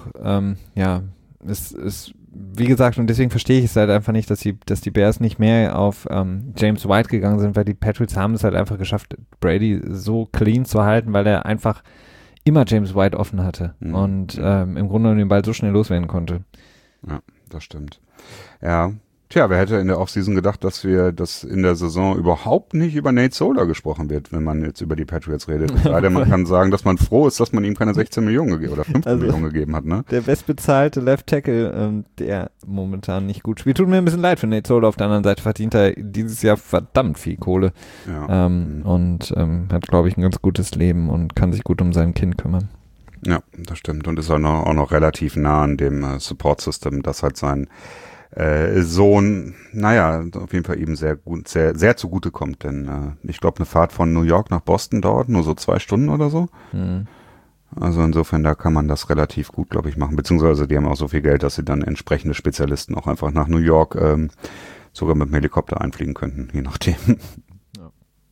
wie gesagt, und deswegen verstehe ich es halt einfach nicht, dass die Bears nicht mehr auf James White gegangen sind, weil die Patriots haben es halt einfach geschafft, Brady so clean zu halten, weil er einfach immer James White offen hatte und im Grunde genommen den Ball so schnell loswerden konnte. Ja, das stimmt. Ja. Tja, wer hätte in der Offseason gedacht, dass in der Saison überhaupt nicht über Nate Solder gesprochen wird, wenn man jetzt über die Patriots redet. Leider, man kann sagen, dass man froh ist, dass man ihm keine 16 Millionen gegeben oder 15 Millionen gegeben hat, ne? Der bestbezahlte Left Tackle, der momentan nicht gut spielt. Tut mir ein bisschen leid für Nate Solder. Auf der anderen Seite verdient er dieses Jahr verdammt viel Kohle. Ja. Und hat, glaube ich, ein ganz gutes Leben und kann sich gut um sein Kind kümmern. Ja, das stimmt. Und ist auch noch relativ nah an dem Support-System, das halt sein Sohn, auf jeden Fall eben sehr gut, sehr, sehr zugutekommt, denn ich glaube, eine Fahrt von New York nach Boston dauert nur so 2 Stunden oder so. Also insofern, da kann man das relativ gut, glaube ich, machen, beziehungsweise die haben auch so viel Geld, dass sie dann entsprechende Spezialisten auch einfach nach New York sogar mit dem Helikopter einfliegen könnten, je nachdem. Ja.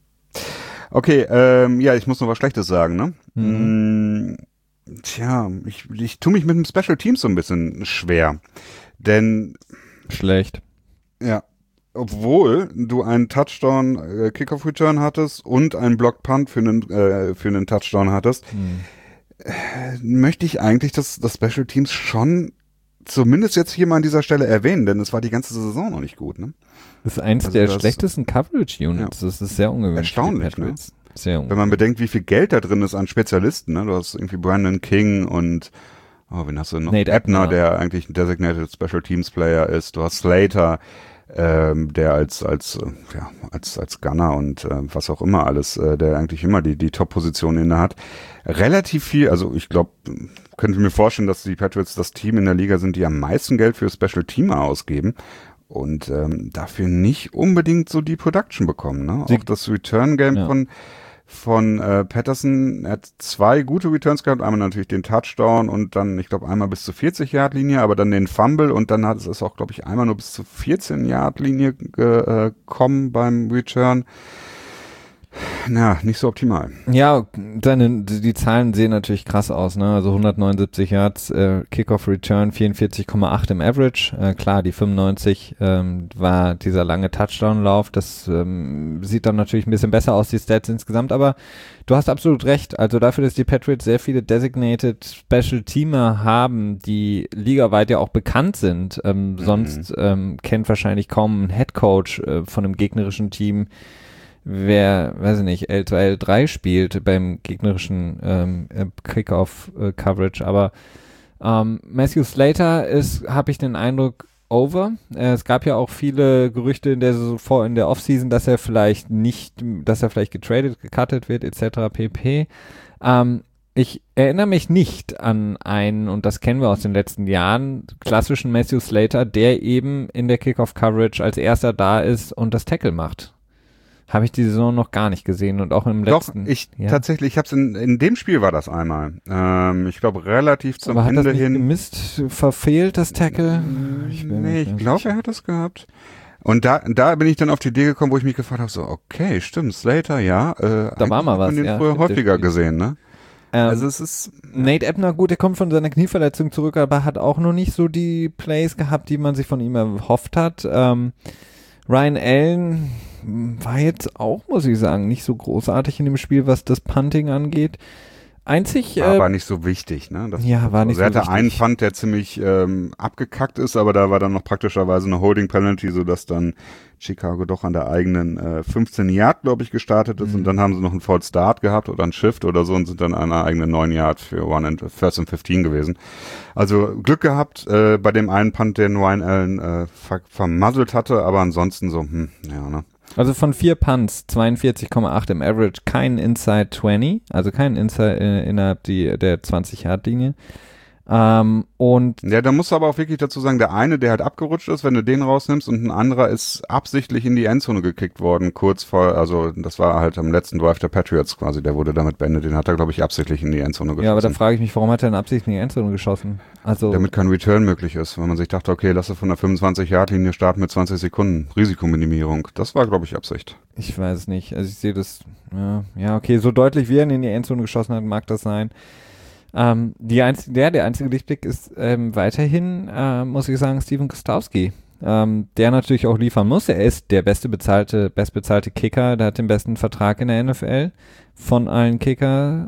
Okay, ich muss noch was Schlechtes sagen, ne? Tja, ich tue mich mit dem Special Teams so ein bisschen schwer, denn schlecht. Ja, obwohl du einen Touchdown Kickoff Return hattest und einen Block Punt für einen Touchdown hattest, möchte ich eigentlich das Special Teams schon zumindest jetzt hier mal an dieser Stelle erwähnen, denn es war die ganze Saison noch nicht gut, ne? Das ist eins der schlechtesten Coverage Units. Ja. Das ist sehr ungewöhnlich. Erstaunlich, ne? Sehr ungewöhnlich. Wenn man bedenkt, wie viel Geld da drin ist an Spezialisten, ne? Du hast irgendwie Brandon King und wen hast du noch? Nate Ebner, der eigentlich ein Designated Special Teams Player ist. Du hast Slater, der als Gunner und was auch immer alles, der eigentlich immer die Top-Position inne hat. Relativ viel, also ich glaube, könnte mir vorstellen, dass die Patriots das Team in der Liga sind, die am meisten Geld für Special Teamer ausgeben und dafür nicht unbedingt so die Production bekommen. Ne? Auch das Return-Game von Patterson, er hat 2 gute Returns gehabt, einmal natürlich den Touchdown und dann, ich glaube, einmal bis zur 40-Yard-Linie, aber dann den Fumble und dann hat es auch, glaube ich, einmal nur bis zur 14-Yard-Linie gekommen beim Return. Ja, nicht so optimal. Ja, die Zahlen sehen natürlich krass aus, ne? Also 179 Yards, Kickoff Return, 44,8 im Average. Klar, die 95 war dieser lange Touchdown-Lauf. Das sieht dann natürlich ein bisschen besser aus, die Stats insgesamt. Aber du hast absolut recht. Also dafür, dass die Patriots sehr viele Designated Special Teamer haben, die ligaweit ja auch bekannt sind. Sonst kennt wahrscheinlich kaum ein Head Coach von einem gegnerischen Team, wer, weiß ich nicht, L2, L3 spielt beim gegnerischen Kickoff-Coverage, aber Matthew Slater ist, habe ich den Eindruck, over. Es gab ja auch viele Gerüchte in der Offseason, dass er vielleicht getradet, gecuttet wird, etc. pp. Ich erinnere mich nicht an einen, und das kennen wir aus den letzten Jahren, klassischen Matthew Slater, der eben in der Kickoff-Coverage als erster da ist und das Tackle macht. Habe ich die Saison noch gar nicht gesehen und auch im letzten. Doch, tatsächlich, ich habe es in dem Spiel war das einmal. Ich glaube relativ zum Aber Ende hat das nicht hin. Gemisst, verfehlt das Tackle? Ich glaube, er hat das gehabt. Und da bin ich dann auf die Idee gekommen, wo ich mich gefragt habe, so, okay, stimmt, Slater, ja. Da war mal was, den früher häufiger gesehen, ne? Also es ist... Nate Ebner, gut, der kommt von seiner Knieverletzung zurück, aber hat auch noch nicht so die Plays gehabt, die man sich von ihm erhofft hat. Ryan Allen war jetzt auch, muss ich sagen, nicht so großartig in dem Spiel, was das Punting angeht. Einzig. War aber nicht so wichtig, ne? Das war nicht so wichtig. Er hatte einen Punt, der ziemlich abgekackt ist, aber da war dann noch praktischerweise eine Holding Penalty, sodass dann Chicago doch an der eigenen 15 Yard, glaube ich, gestartet ist und dann haben sie noch einen False Start gehabt oder einen Shift oder so und sind dann an einer eigenen 9 Yard für First and 15 gewesen. Also Glück gehabt bei dem einen Punt, den Ryan Allen vermasselt hatte, aber ansonsten so, ja, ne? Also von 4 Punts, 42,8 im Average, kein Inside 20, also kein Inside innerhalb der 20-Yard-Linie. Und ja, da musst du aber auch wirklich dazu sagen, der eine, der halt abgerutscht ist, wenn du den rausnimmst und ein anderer ist absichtlich in die Endzone gekickt worden, kurz vor, also das war halt am letzten Drive der Patriots quasi, der wurde damit beendet, den hat er, glaube ich, absichtlich in die Endzone geschossen. Ja, aber da frage ich mich, warum hat er denn absichtlich in die Endzone geschossen? Also damit kein Return möglich ist, weil man sich dachte, okay, lass es von der 25-Yard-Linie starten mit 20 Sekunden, Risikominimierung, das war, glaube ich, Absicht. Ich weiß es nicht, also ich sehe das, ja, okay, so deutlich wie er in die Endzone geschossen hat, mag das sein. Der einzige Lichtblick ist weiterhin, muss ich sagen, Steven Gostkowski, der natürlich auch liefern muss. Er ist der bestbezahlte Kicker, der hat den besten Vertrag in der NFL von allen Kicker.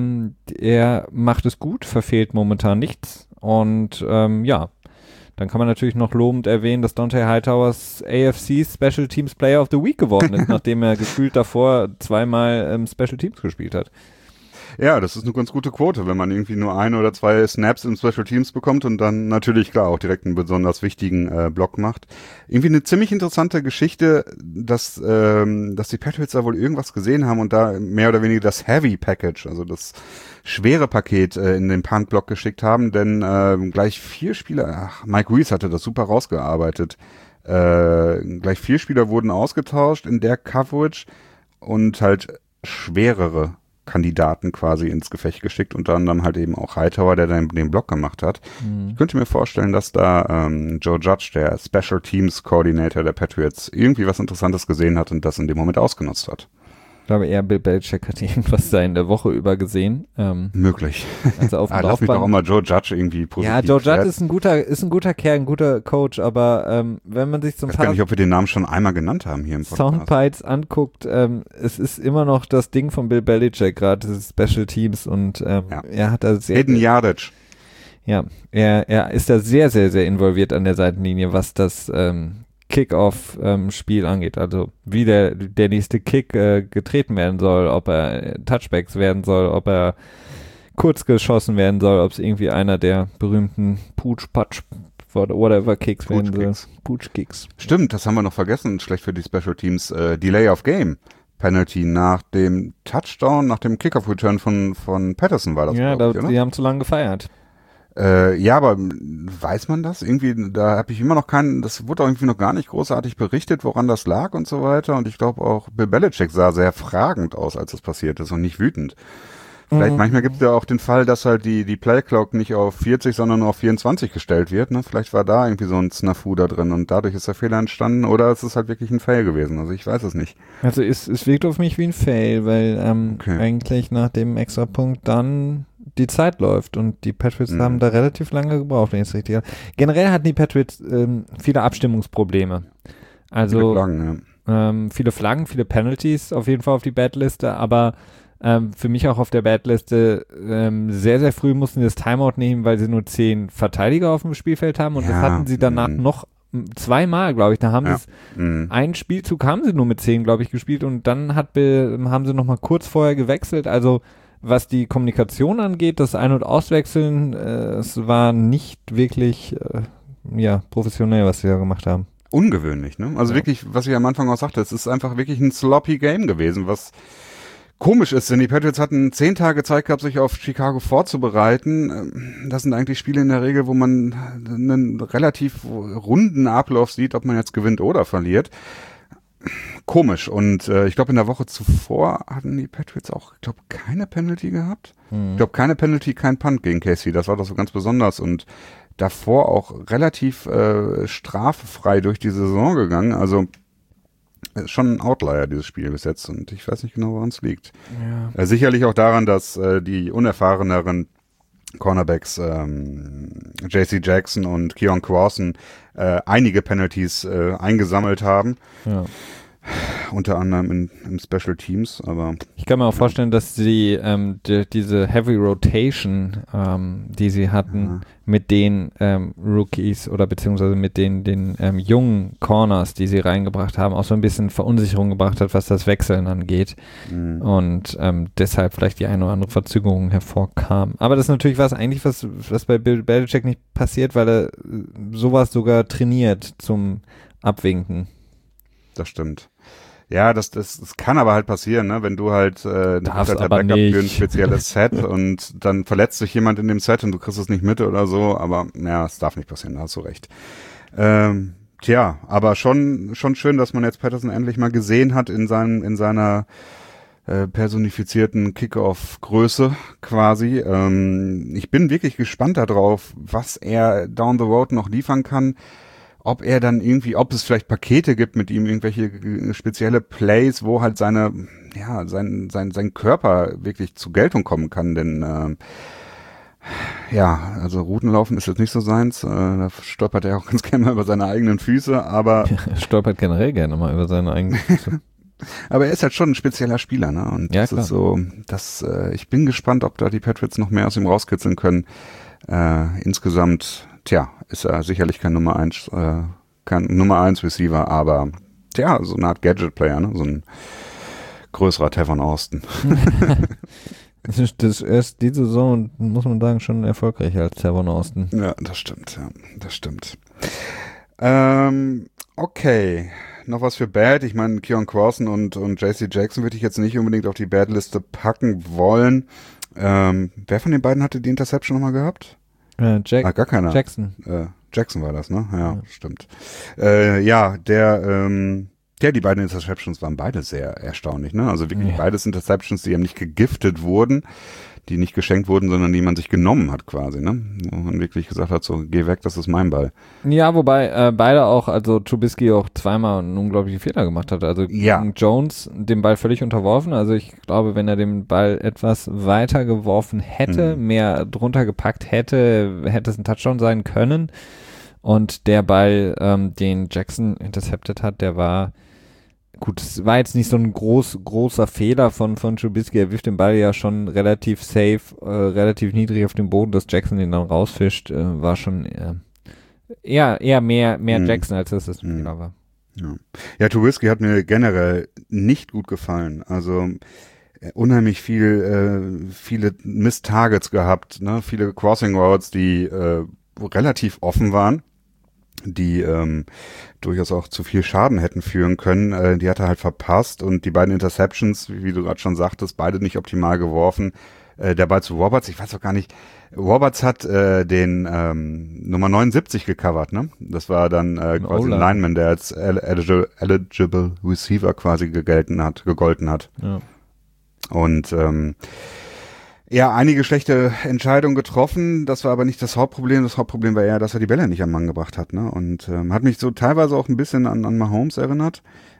Er macht es gut, verfehlt momentan nichts und dann kann man natürlich noch lobend erwähnen, dass Dante Hightowers AFC Special Teams Player of the Week geworden ist, nachdem er gefühlt davor 2-mal Special Teams gespielt hat. Ja, das ist eine ganz gute Quote, wenn man irgendwie nur 1 oder 2 Snaps im Special Teams bekommt und dann natürlich, klar, auch direkt einen besonders wichtigen Block macht. Irgendwie eine ziemlich interessante Geschichte, dass die Patriots da wohl irgendwas gesehen haben und da mehr oder weniger das Heavy Package, also das schwere Paket in den Punt-Block geschickt haben, denn gleich 4 Spieler, Mike Reese hatte das super rausgearbeitet, gleich 4 Spieler wurden ausgetauscht in der Coverage und halt schwerere Kandidaten quasi ins Gefecht geschickt, unter anderem halt eben auch Hightower, der dann den Block gemacht hat. Ich könnte mir vorstellen, dass da Joe Judge, der Special Teams Coordinator der Patriots, irgendwie was Interessantes gesehen hat und das in dem Moment ausgenutzt hat. Ich glaube eher, Bill Belichick hat irgendwas da in der Woche über gesehen. Möglich. Also auf dem lass mich doch auch mal Joe Judge irgendwie positiv. Ja, Joe Judge ist ein guter Kerl, ein guter Coach, aber wenn man sich zum ich weiß gar nicht, ob wir den Namen schon einmal genannt haben hier im Podcast. Soundbites anguckt, es ist immer noch das Ding von Bill Belichick, gerade diese Special Teams und er hat da sehr... Hayden Yardage. Ja, er ist da sehr, sehr, sehr involviert an der Seitenlinie, was das Kick-Off-Spiel angeht, also wie der nächste Kick getreten werden soll, ob er Touchbacks werden soll, ob er kurz geschossen werden soll, ob es irgendwie einer der berühmten Pooch-Patch whatever Kicks werden soll. Pooch-Kicks. Stimmt, das haben wir noch vergessen, schlecht für die Special Teams. Delay of Game Penalty nach dem Touchdown, nach dem Kick-Off-Return von Patterson war das, glaube ich, oder? Die haben zu lange gefeiert. Ja, aber weiß man das? Irgendwie, da habe ich immer noch das wurde auch irgendwie noch gar nicht großartig berichtet, woran das lag und so weiter. Und ich glaube auch, Bill Belichick sah sehr fragend aus, als das passiert ist und nicht wütend. Vielleicht manchmal gibt es ja auch den Fall, dass halt die Play-Clock nicht auf 40, sondern nur auf 24 gestellt wird. Ne? Vielleicht war da irgendwie so ein Snafu da drin und dadurch ist der Fehler entstanden oder es ist halt wirklich ein Fail gewesen. Also ich weiß es nicht. Also es wirkt auf mich wie ein Fail, weil eigentlich nach dem Extrapunkt dann die Zeit läuft und die Patriots haben da relativ lange gebraucht, wenn ich es richtig habe. Generell hatten die Patriots viele Abstimmungsprobleme. Also viele Flaggen, viele Penalties auf jeden Fall auf die Bad-Liste, aber für mich auch auf der Bad-Liste sehr, sehr früh mussten sie das Timeout nehmen, weil sie nur 10 Verteidiger auf dem Spielfeld haben und das hatten sie danach noch 2-mal, glaube ich. Da haben sie einen Spielzug haben sie nur mit 10, glaube ich, gespielt und dann haben sie noch mal kurz vorher gewechselt, also was die Kommunikation angeht, das Ein- und Auswechseln, es war nicht wirklich professionell, was sie da gemacht haben. Ungewöhnlich, ne? Also wirklich, was ich am Anfang auch sagte, es ist einfach wirklich ein sloppy Game gewesen, was komisch ist, denn die Patriots hatten 10 Tage Zeit gehabt, sich auf Chicago vorzubereiten. Das sind eigentlich Spiele in der Regel, wo man einen relativ runden Ablauf sieht, ob man jetzt gewinnt oder verliert. Komisch. Und ich glaube, in der Woche zuvor hatten die Patriots auch, ich glaube, keine Penalty gehabt. Ich glaube, keine Penalty, kein Punt gegen KC. Das war doch so ganz besonders. Und davor auch relativ straffrei durch die Saison gegangen. Also schon ein Outlier, dieses Spiel bis jetzt. Und ich weiß nicht genau, woran es liegt. Ja. Sicherlich auch daran, dass die unerfahreneren Cornerbacks J.C. Jackson und Keon Crossen einige Penalties eingesammelt haben. Ja. unter anderem im Special Teams, aber ich kann mir auch vorstellen, dass sie diese Heavy Rotation, die sie hatten, mit den Rookies oder beziehungsweise mit den jungen Corners, die sie reingebracht haben, auch so ein bisschen Verunsicherung gebracht hat, was das Wechseln angeht. Und deshalb vielleicht die eine oder andere Verzögerung hervorkam. Aber das ist natürlich was bei Bill Belichick nicht passiert, weil er sowas sogar trainiert zum Abwinken. Das stimmt. Ja, das kann aber halt passieren, ne? Wenn du halt Darf's der aber Backup nicht. für ein spezielles Set und dann verletzt sich jemand in dem Set und du kriegst es nicht mit oder so, aber ja, es darf nicht passieren, da hast du recht. Aber schon schön, dass man jetzt Patterson endlich mal gesehen hat in seiner personifizierten Kickoff-Größe quasi. Ich bin wirklich gespannt darauf, was er down the road noch liefern kann. Ob es vielleicht Pakete gibt mit ihm, irgendwelche spezielle Plays, wo halt sein Körper wirklich zu Geltung kommen kann, denn also Routenlaufen ist jetzt nicht so seins, da stolpert er auch ganz gerne mal über seine eigenen Füße, aber Er stolpert generell gerne mal über seine eigenen Füße. aber er ist halt schon ein spezieller Spieler, ne? Und Ja, das klar. ist so, ich bin gespannt, ob da die Patriots noch mehr aus ihm rauskitzeln können. Insgesamt, ist er sicherlich kein Nummer 1 Receiver, aber so eine Art Gadget-Player, ne? So ein größerer Tavon Austin. Das ist die Saison, muss man sagen, schon erfolgreicher als Tavon Austin. Ja, das stimmt. Okay, noch was für Bad. Ich meine, Keon Crossen und JC Jackson würde ich jetzt nicht unbedingt auf die Bad-Liste packen wollen. Wer von den beiden hatte die Interception nochmal gehabt? Gar keiner. Jackson. Jackson war das, ne? Ja. Stimmt. Die beiden Interceptions waren beide sehr erstaunlich, ne? Also wirklich beides Interceptions, die ja nicht gegiftet wurden, die nicht geschenkt wurden, sondern die man sich genommen hat quasi, ne? Wo man wirklich gesagt hat, so, geh weg, das ist mein Ball. Ja, wobei beide auch, also Trubisky auch zweimal einen unglaublichen Fehler gemacht hat. Also Jones den Ball völlig unterworfen. Also ich glaube, wenn er den Ball etwas weiter geworfen hätte, mehr drunter gepackt hätte es ein Touchdown sein können. Und der Ball, den Jackson intercepted hat, der war gut, es war jetzt nicht so ein großer Fehler von Trubisky. Er wirft den Ball ja schon relativ safe, relativ niedrig auf den Boden, dass Jackson den dann rausfischt, war schon eher mehr Jackson, als dass es ein Fehler war. Ja, Trubisky hat mir generell nicht gut gefallen. Also unheimlich viele Missed Targets gehabt, ne? Viele Crossing Routes, die relativ offen waren, die durchaus auch zu viel Schaden hätten führen können. Die hat er halt verpasst und die beiden Interceptions, wie du gerade schon sagtest, beide nicht optimal geworfen. Der Ball zu Roberts, ich weiß auch gar nicht, Roberts hat den Nummer 79 gecovert, ne? Das war dann quasi ein Lineman, der als eligible Receiver quasi gegolten hat. Ja. Und einige schlechte Entscheidungen getroffen, das war aber nicht das Hauptproblem. Das Hauptproblem war eher, dass er die Bälle nicht am Mann gebracht hat, ne? Und hat mich so teilweise auch ein bisschen an Mahomes erinnert.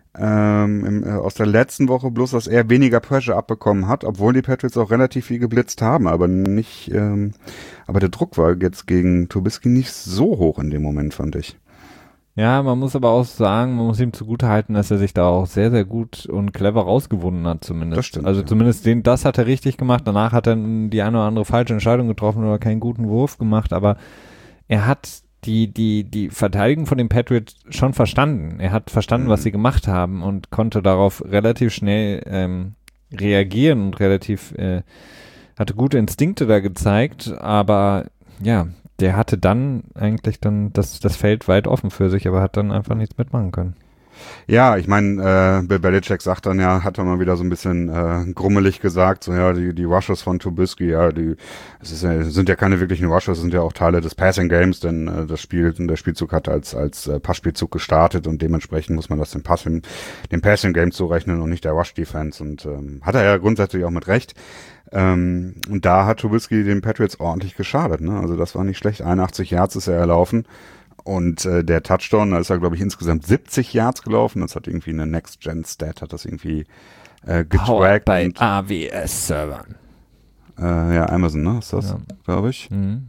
Aus der letzten Woche bloß, dass er weniger Pressure abbekommen hat, obwohl die Patriots auch relativ viel geblitzt haben, aber nicht, aber der Druck war jetzt gegen Trubisky nicht so hoch in dem Moment, fand ich. Ja, man muss aber auch sagen, man muss ihm zugutehalten, dass er sich da auch sehr, sehr gut und clever rausgewunden hat zumindest. Das stimmt, also zumindest das hat er richtig gemacht. Danach hat er die eine oder andere falsche Entscheidung getroffen oder keinen guten Wurf gemacht, aber er hat die Verteidigung von den Patriots schon verstanden. Er hat verstanden, was sie gemacht haben und konnte darauf relativ schnell reagieren und hatte gute Instinkte da gezeigt, aber ja, der hatte dann eigentlich das Feld weit offen für sich, aber hat dann einfach nichts mitmachen können. Ja, ich meine, Bill Belichick sagt dann ja, hat er mal wieder so ein bisschen grummelig gesagt, so ja, die Rushes von Trubisky, ja, sind ja keine wirklichen Rushes, sind ja auch Teile des Passing Games, denn der Spielzug hat als Passspielzug gestartet und dementsprechend muss man das dem Passing Game zurechnen und nicht der Rush Defense und hat er ja grundsätzlich auch mit Recht. Und da hat Trubisky den Patriots ordentlich geschadet, ne? Also das war nicht schlecht, 81 Yards ist er erlaufen. Und der Touchdown, da ist er, glaube ich, insgesamt 70 Yards gelaufen. Das hat irgendwie eine Next-Gen-Stat, hat das irgendwie getrackt. Bei AWS-Servern. Ja, Amazon, ne? Ist das, glaube ich. Mhm.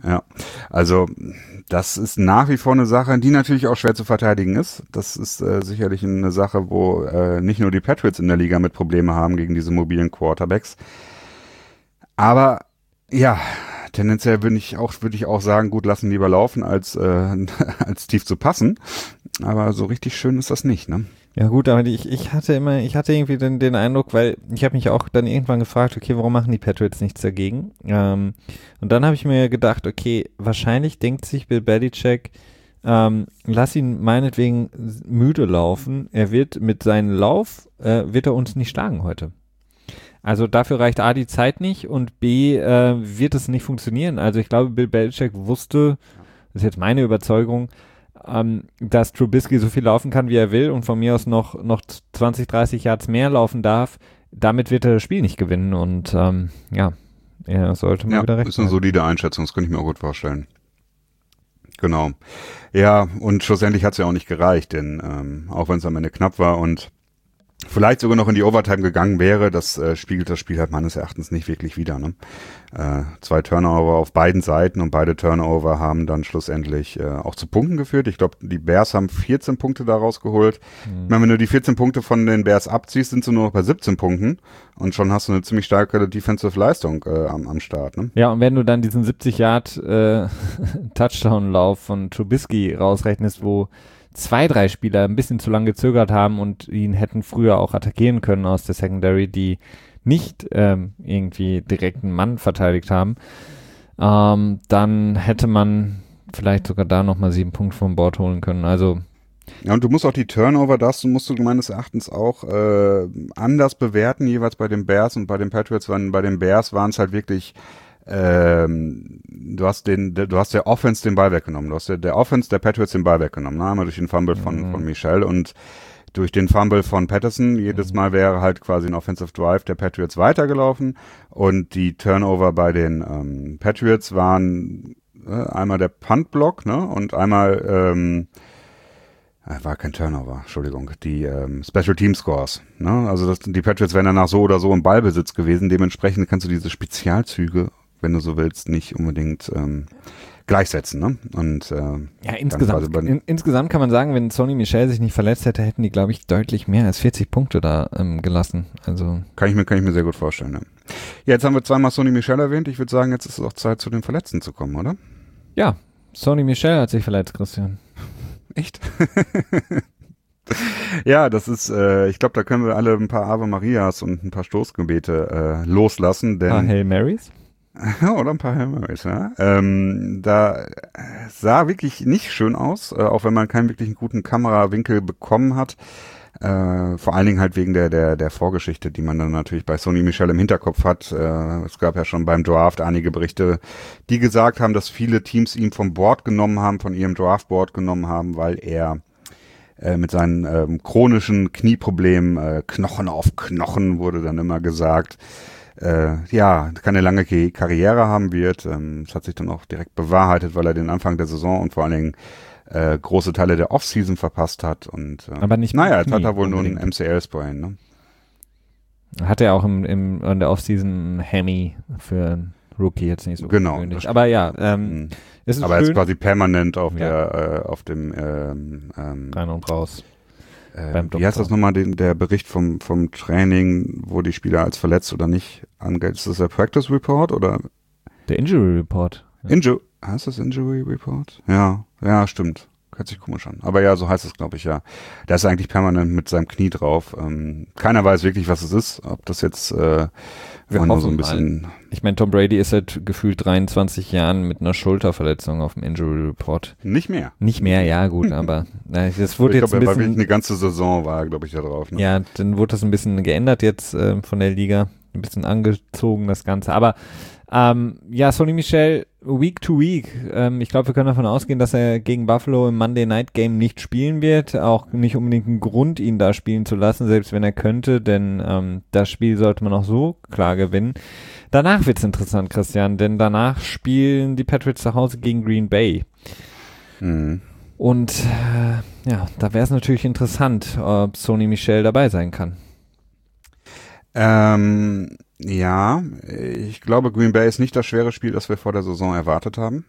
Ja, also das ist nach wie vor eine Sache, die natürlich auch schwer zu verteidigen ist. Das ist sicherlich eine Sache, wo nicht nur die Patriots in der Liga mit Probleme haben gegen diese mobilen Quarterbacks. Aber ja, tendenziell würde ich auch sagen, gut, lassen lieber laufen, als tief zu passen. Aber so richtig schön ist das nicht, ne? Ja gut, aber ich hatte irgendwie den Eindruck, weil ich habe mich auch dann irgendwann gefragt, okay, warum machen die Patriots nichts dagegen? Und dann habe ich mir gedacht, okay, wahrscheinlich denkt sich Bill Belichick, lass ihn meinetwegen müde laufen, er wird mit seinem Lauf, wird er uns nicht schlagen heute. Also dafür reicht A, die Zeit nicht und B, wird es nicht funktionieren. Also ich glaube, Bill Belichick wusste, das ist jetzt meine Überzeugung, dass Trubisky so viel laufen kann, wie er will und von mir aus noch 20, 30 Yards mehr laufen darf. Damit wird er das Spiel nicht gewinnen und er sollte mal wieder recht ist eine solide Einschätzung, das könnte ich mir auch gut vorstellen. Genau. Ja, und schlussendlich hat es ja auch nicht gereicht, denn auch wenn es am Ende knapp war und vielleicht sogar noch in die Overtime gegangen wäre, das spiegelt das Spiel halt meines Erachtens nicht wirklich wider. Ne? 2 Turnover auf beiden Seiten und beide Turnover haben dann schlussendlich auch zu Punkten geführt. Ich glaube, die Bears haben 14 Punkte daraus geholt. Ich meine, wenn du die 14 Punkte von den Bears abziehst, sind sie nur noch bei 17 Punkten und schon hast du eine ziemlich starke Defensive Leistung am Start. Ne? Ja, und wenn du dann diesen 70 Yard Touchdown-Lauf von Trubisky rausrechnest, wo 2, 3 Spieler ein bisschen zu lange gezögert haben und ihn hätten früher auch attackieren können aus der Secondary, die nicht irgendwie direkt einen Mann verteidigt haben, dann hätte man vielleicht sogar da nochmal 7 Punkte vom Board holen können. Also ja, und du musst auch die Turnover, musst du meines Erachtens auch anders bewerten, jeweils bei den Bears und bei den Patriots. Bei den Bears waren es halt wirklich du hast der Offense den Ball weggenommen. Du hast der Offense der Patriots den Ball weggenommen. Ne? Einmal durch den Fumble von Michel und durch den Fumble von Patterson. Jedes Mal wäre halt quasi ein Offensive Drive der Patriots weitergelaufen und die Turnover bei den Patriots waren einmal der Punt-Block, ne? Und einmal war kein Turnover, Entschuldigung, die Special Team Scores. Ne? Also die Patriots wären danach so oder so im Ballbesitz gewesen. Dementsprechend kannst du diese Spezialzüge, wenn du so willst, nicht unbedingt gleichsetzen. Ne? Und ja, insgesamt kann man sagen, wenn Sony Michel sich nicht verletzt hätte, hätten die, glaube ich, deutlich mehr als 40 Punkte da gelassen. Also kann ich mir sehr gut vorstellen. Ne? Ja, jetzt haben wir zweimal Sony Michel erwähnt. Ich würde sagen, jetzt ist es auch Zeit, zu den Verletzten zu kommen, oder? Ja, Sony Michel hat sich verletzt, Christian. Echt? Ja, das ist, ich glaube, da können wir alle ein paar Ave Marias und ein paar Stoßgebete loslassen. Denn, ein paar Hail Marys? Oder ein paar Hail Marys, ja. Da sah wirklich nicht schön aus, auch wenn man keinen wirklichen guten Kamerawinkel bekommen hat. Vor allen Dingen halt wegen der Vorgeschichte, die man dann natürlich bei Sony Michel im Hinterkopf hat. Es gab ja schon beim Draft einige Berichte, die gesagt haben, dass viele Teams ihn vom Board genommen haben, von ihrem Draftboard genommen haben, weil er mit seinen chronischen Knieproblemen, Knochen auf Knochen wurde dann immer gesagt, keine lange Karriere haben wird. Es hat sich dann auch direkt bewahrheitet, weil er den Anfang der Saison und vor allen Dingen große Teile der Offseason verpasst hat. Und aber nicht jetzt hat er wohl nur einen MCL-Sprain. Ne? Hat er auch in der Offseason Hammy für einen Rookie jetzt nicht so gewöhnlich. Aber ja, es ist aber schön. er ist quasi permanent auf dem rein und raus. Wie heißt das nochmal, der Bericht vom Training, wo die Spieler als verletzt oder nicht angelten? Ist das der Practice Report oder? Der Injury Report. Ja. Heißt das Injury Report? Ja, stimmt. Hört sich komisch an. Aber ja, so heißt es, glaube ich, ja. Der ist eigentlich permanent mit seinem Knie drauf. Keiner weiß wirklich, was es ist. Ob das jetzt wir nur so ein bisschen. Ich meine, Tom Brady ist seit gefühlt 23 Jahren mit einer Schulterverletzung auf dem Injury Report. Nicht mehr. Nicht mehr, ja, gut, aber das wurde jetzt ein bisschen. War wirklich eine ganze Saison war, glaube ich, da drauf. Ne? Ja, dann wurde das ein bisschen geändert jetzt von der Liga. Ein bisschen angezogen, das Ganze. Aber Sony Michel, Week to Week. Ich glaube, wir können davon ausgehen, dass er gegen Buffalo im Monday Night Game nicht spielen wird. Auch nicht unbedingt ein Grund, ihn da spielen zu lassen, selbst wenn er könnte, denn das Spiel sollte man auch so klar gewinnen. Danach wird's interessant, Christian, denn danach spielen die Patriots zu Hause gegen Green Bay. Mhm. Und da wäre es natürlich interessant, ob Sony Michel dabei sein kann. Ja, ich glaube, Green Bay ist nicht das schwere Spiel, das wir vor der Saison erwartet haben.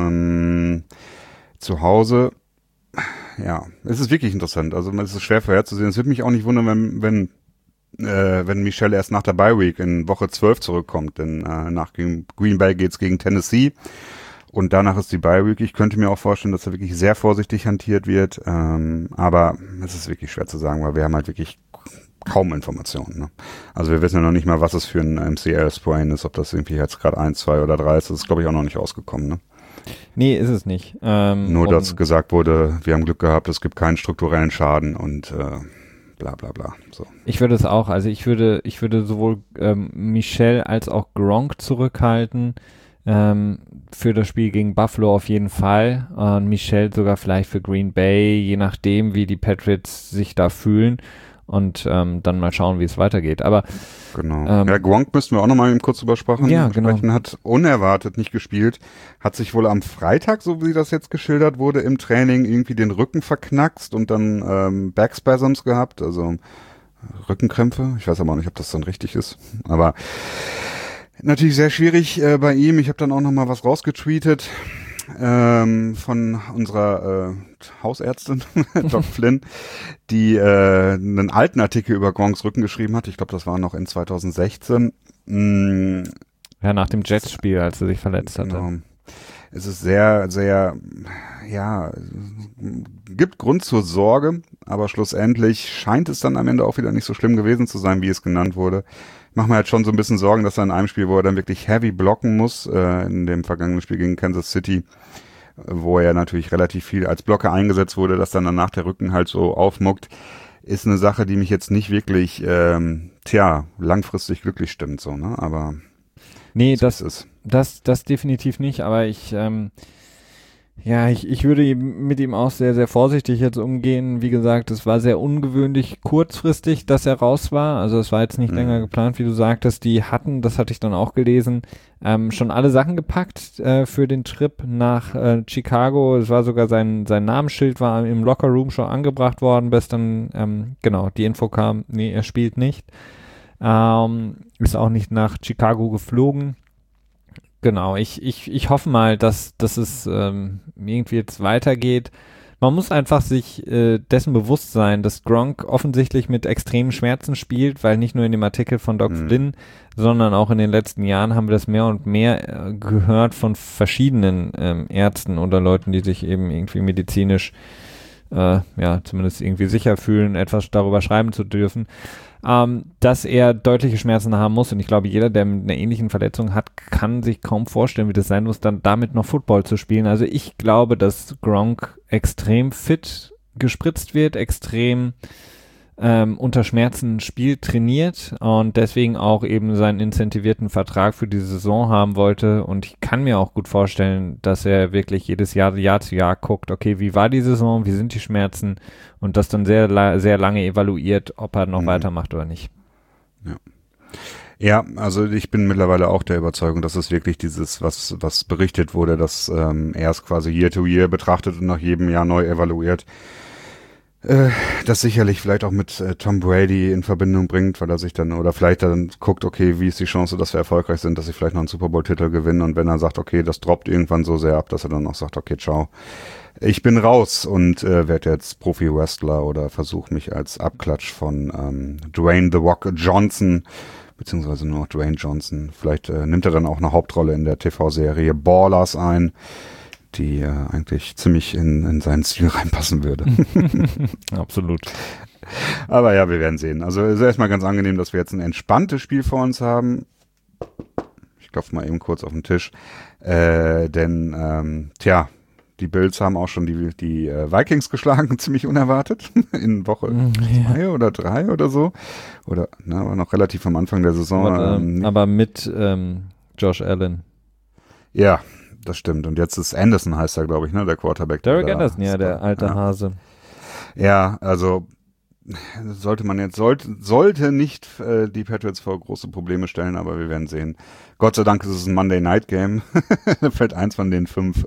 Zu Hause, ja, es ist wirklich interessant. Also es ist schwer vorherzusehen. Es würde mich auch nicht wundern, wenn Michel erst nach der Bye Week in Woche 12 zurückkommt. Denn nach Green Bay geht's gegen Tennessee und danach ist die Bye Week. Ich könnte mir auch vorstellen, dass er wirklich sehr vorsichtig hantiert wird. Aber es ist wirklich schwer zu sagen, weil wir haben halt wirklich kaum Informationen. Ne? Also wir wissen ja noch nicht mal, was es für ein MCL-Sprain ist, ob das irgendwie jetzt gerade 1, 2 oder 3 ist. Das ist, glaube ich, auch noch nicht rausgekommen. Ne? Nee, ist es nicht. Nur, dass gesagt wurde, wir haben Glück gehabt, es gibt keinen strukturellen Schaden und bla bla bla. So. Ich würde es auch, also ich würde sowohl Michel als auch Gronk zurückhalten für das Spiel gegen Buffalo auf jeden Fall. Und Michel sogar vielleicht für Green Bay, je nachdem, wie die Patriots sich da fühlen. Und dann mal schauen, wie es weitergeht. Aber genau. Ja, Gronk müssten wir auch nochmal kurz drüber sprechen. Ja, genau. Hat unerwartet nicht gespielt, hat sich wohl am Freitag, so wie das jetzt geschildert wurde, im Training irgendwie den Rücken verknackst und dann Backspasms gehabt, also Rückenkrämpfe. Ich weiß aber auch nicht, ob das dann richtig ist. Aber natürlich sehr schwierig bei ihm. Ich habe dann auch nochmal was rausgetweetet von unserer Hausärztin, Doc Flynn, die einen alten Artikel über Gronks Rücken geschrieben hat. Ich glaube, das war noch in 2016. Ja, nach dem Jets-Spiel, als er sich verletzt hatte. Genau. Es ist sehr, sehr, ja, gibt Grund zur Sorge, aber schlussendlich scheint es dann am Ende auch wieder nicht so schlimm gewesen zu sein, wie es genannt wurde. Ich mache mir halt schon so ein bisschen Sorgen, dass er in einem Spiel, wo er dann wirklich heavy blocken muss, in dem vergangenen Spiel gegen Kansas City, wo er natürlich relativ viel als Blocker eingesetzt wurde, dass dann danach der Rücken halt so aufmuckt, ist eine Sache, die mich jetzt nicht wirklich, langfristig glücklich stimmt, so, ne, aber. Nee, so das definitiv nicht, aber ich würde mit ihm auch sehr, sehr vorsichtig jetzt umgehen. Wie gesagt, es war sehr ungewöhnlich kurzfristig, dass er raus war. Also es war jetzt nicht länger geplant, wie du sagtest. Die hatten, das hatte ich dann auch gelesen, schon alle Sachen gepackt für den Trip nach Chicago. Es war sogar sein Namensschild war im Lockerroom schon angebracht worden, bis dann, die Info kam, nee, er spielt nicht. Ist auch nicht nach Chicago geflogen. Genau, ich hoffe mal, dass es irgendwie jetzt weitergeht. Man muss einfach sich dessen bewusst sein, dass Gronk offensichtlich mit extremen Schmerzen spielt, weil nicht nur in dem Artikel von Doc Flynn, sondern auch in den letzten Jahren haben wir das mehr und mehr gehört von verschiedenen Ärzten oder Leuten, die sich eben irgendwie medizinisch zumindest irgendwie sicher fühlen, etwas darüber schreiben zu dürfen, dass er deutliche Schmerzen haben muss. Und ich glaube, jeder, der mit einer ähnlichen Verletzung hat, kann sich kaum vorstellen, wie das sein muss, dann damit noch Football zu spielen. Also ich glaube, dass Gronk extrem fit gespritzt wird, extrem unter Schmerzen spielt, trainiert und deswegen auch eben seinen incentivierten Vertrag für die Saison haben wollte. Und ich kann mir auch gut vorstellen, dass er wirklich jedes Jahr zu Jahr guckt, okay, wie war die Saison, wie sind die Schmerzen und das dann sehr, sehr lange evaluiert, ob er noch weitermacht oder nicht. Ja, also ich bin mittlerweile auch der Überzeugung, dass es wirklich dieses, was berichtet wurde, dass er es quasi Year to Year betrachtet und nach jedem Jahr neu evaluiert. Das sicherlich vielleicht auch mit Tom Brady in Verbindung bringt, weil er sich dann, oder vielleicht dann guckt, okay, wie ist die Chance, dass wir erfolgreich sind, dass sie vielleicht noch einen Super Bowl-Titel gewinnen und wenn er sagt, okay, das droppt irgendwann so sehr ab, dass er dann auch sagt, okay, ciao, ich bin raus und werde jetzt Profi-Wrestler oder versuche mich als Abklatsch von Dwayne The Rock Johnson, beziehungsweise nur noch Dwayne Johnson, vielleicht nimmt er dann auch eine Hauptrolle in der TV-Serie Ballers ein, die eigentlich ziemlich in seinen Stil reinpassen würde. Absolut. Aber ja, wir werden sehen. Also es ist erstmal ganz angenehm, dass wir jetzt ein entspanntes Spiel vor uns haben. Ich klopfe mal eben kurz auf den Tisch. Denn die Bills haben auch schon die Vikings geschlagen, ziemlich unerwartet. In Woche 2 oder 3 oder so. Oder war noch relativ am Anfang der Saison. Aber mit Josh Allen. Ja, das stimmt. Und jetzt ist Anderson, heißt er, glaube ich, ne, der Quarterback. Derek Anderson, ja, der alte Hase. Ja, also sollte nicht die Patriots vor große Probleme stellen, aber wir werden sehen. Gott sei Dank ist es ein Monday Night Game. Vielleicht eins von den 5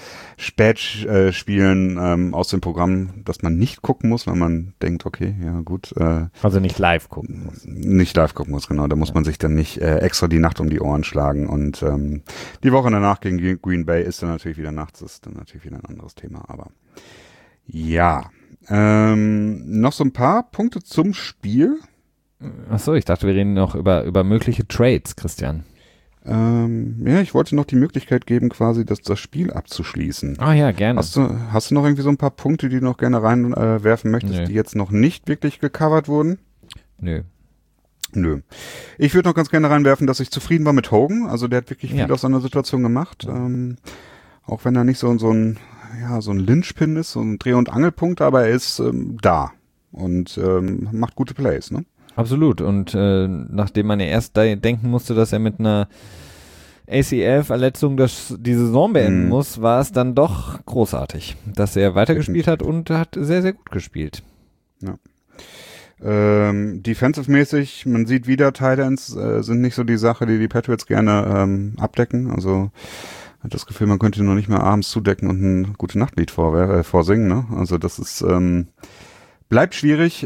Spätspielen aus dem Programm, das man nicht gucken muss, weil man denkt, okay, ja gut. Also nicht live gucken muss. Nicht live gucken muss, genau. Da muss man sich dann nicht extra die Nacht um die Ohren schlagen. Und die Woche danach gegen Green Bay ist dann natürlich wieder nachts, ist dann natürlich wieder ein anderes Thema. Aber ja. Noch so ein paar Punkte zum Spiel. Achso, ich dachte, wir reden noch über mögliche Trades, Christian. Ja, ich wollte noch die Möglichkeit geben, quasi das Spiel abzuschließen. Ah ja, gerne. Hast du noch irgendwie so ein paar Punkte, die du noch gerne reinwerfen möchtest, Nö. die jetzt noch nicht wirklich gecovert wurden? Nö. Ich würde noch ganz gerne reinwerfen, dass ich zufrieden war mit Hogan. Also der hat wirklich viel aus seiner Situation gemacht. Auch wenn er nicht so ein Linchpin ist, so ein Dreh- und Angelpunkt, aber er ist da und macht gute Plays, ne? Absolut. Und nachdem man ja erst denken musste, dass er mit einer ACL-Verletzung die Saison beenden muss, war es dann doch großartig, dass er weitergespielt hat und hat sehr, sehr gut gespielt. Ja. Defensive-mäßig, man sieht wieder, Tight Ends sind nicht so die Sache, die Patriots gerne abdecken. Also hat das Gefühl, man könnte nur nicht mehr abends zudecken und ein Gute-Nacht-Lied vorsingen. Ne? Also das ist bleibt schwierig.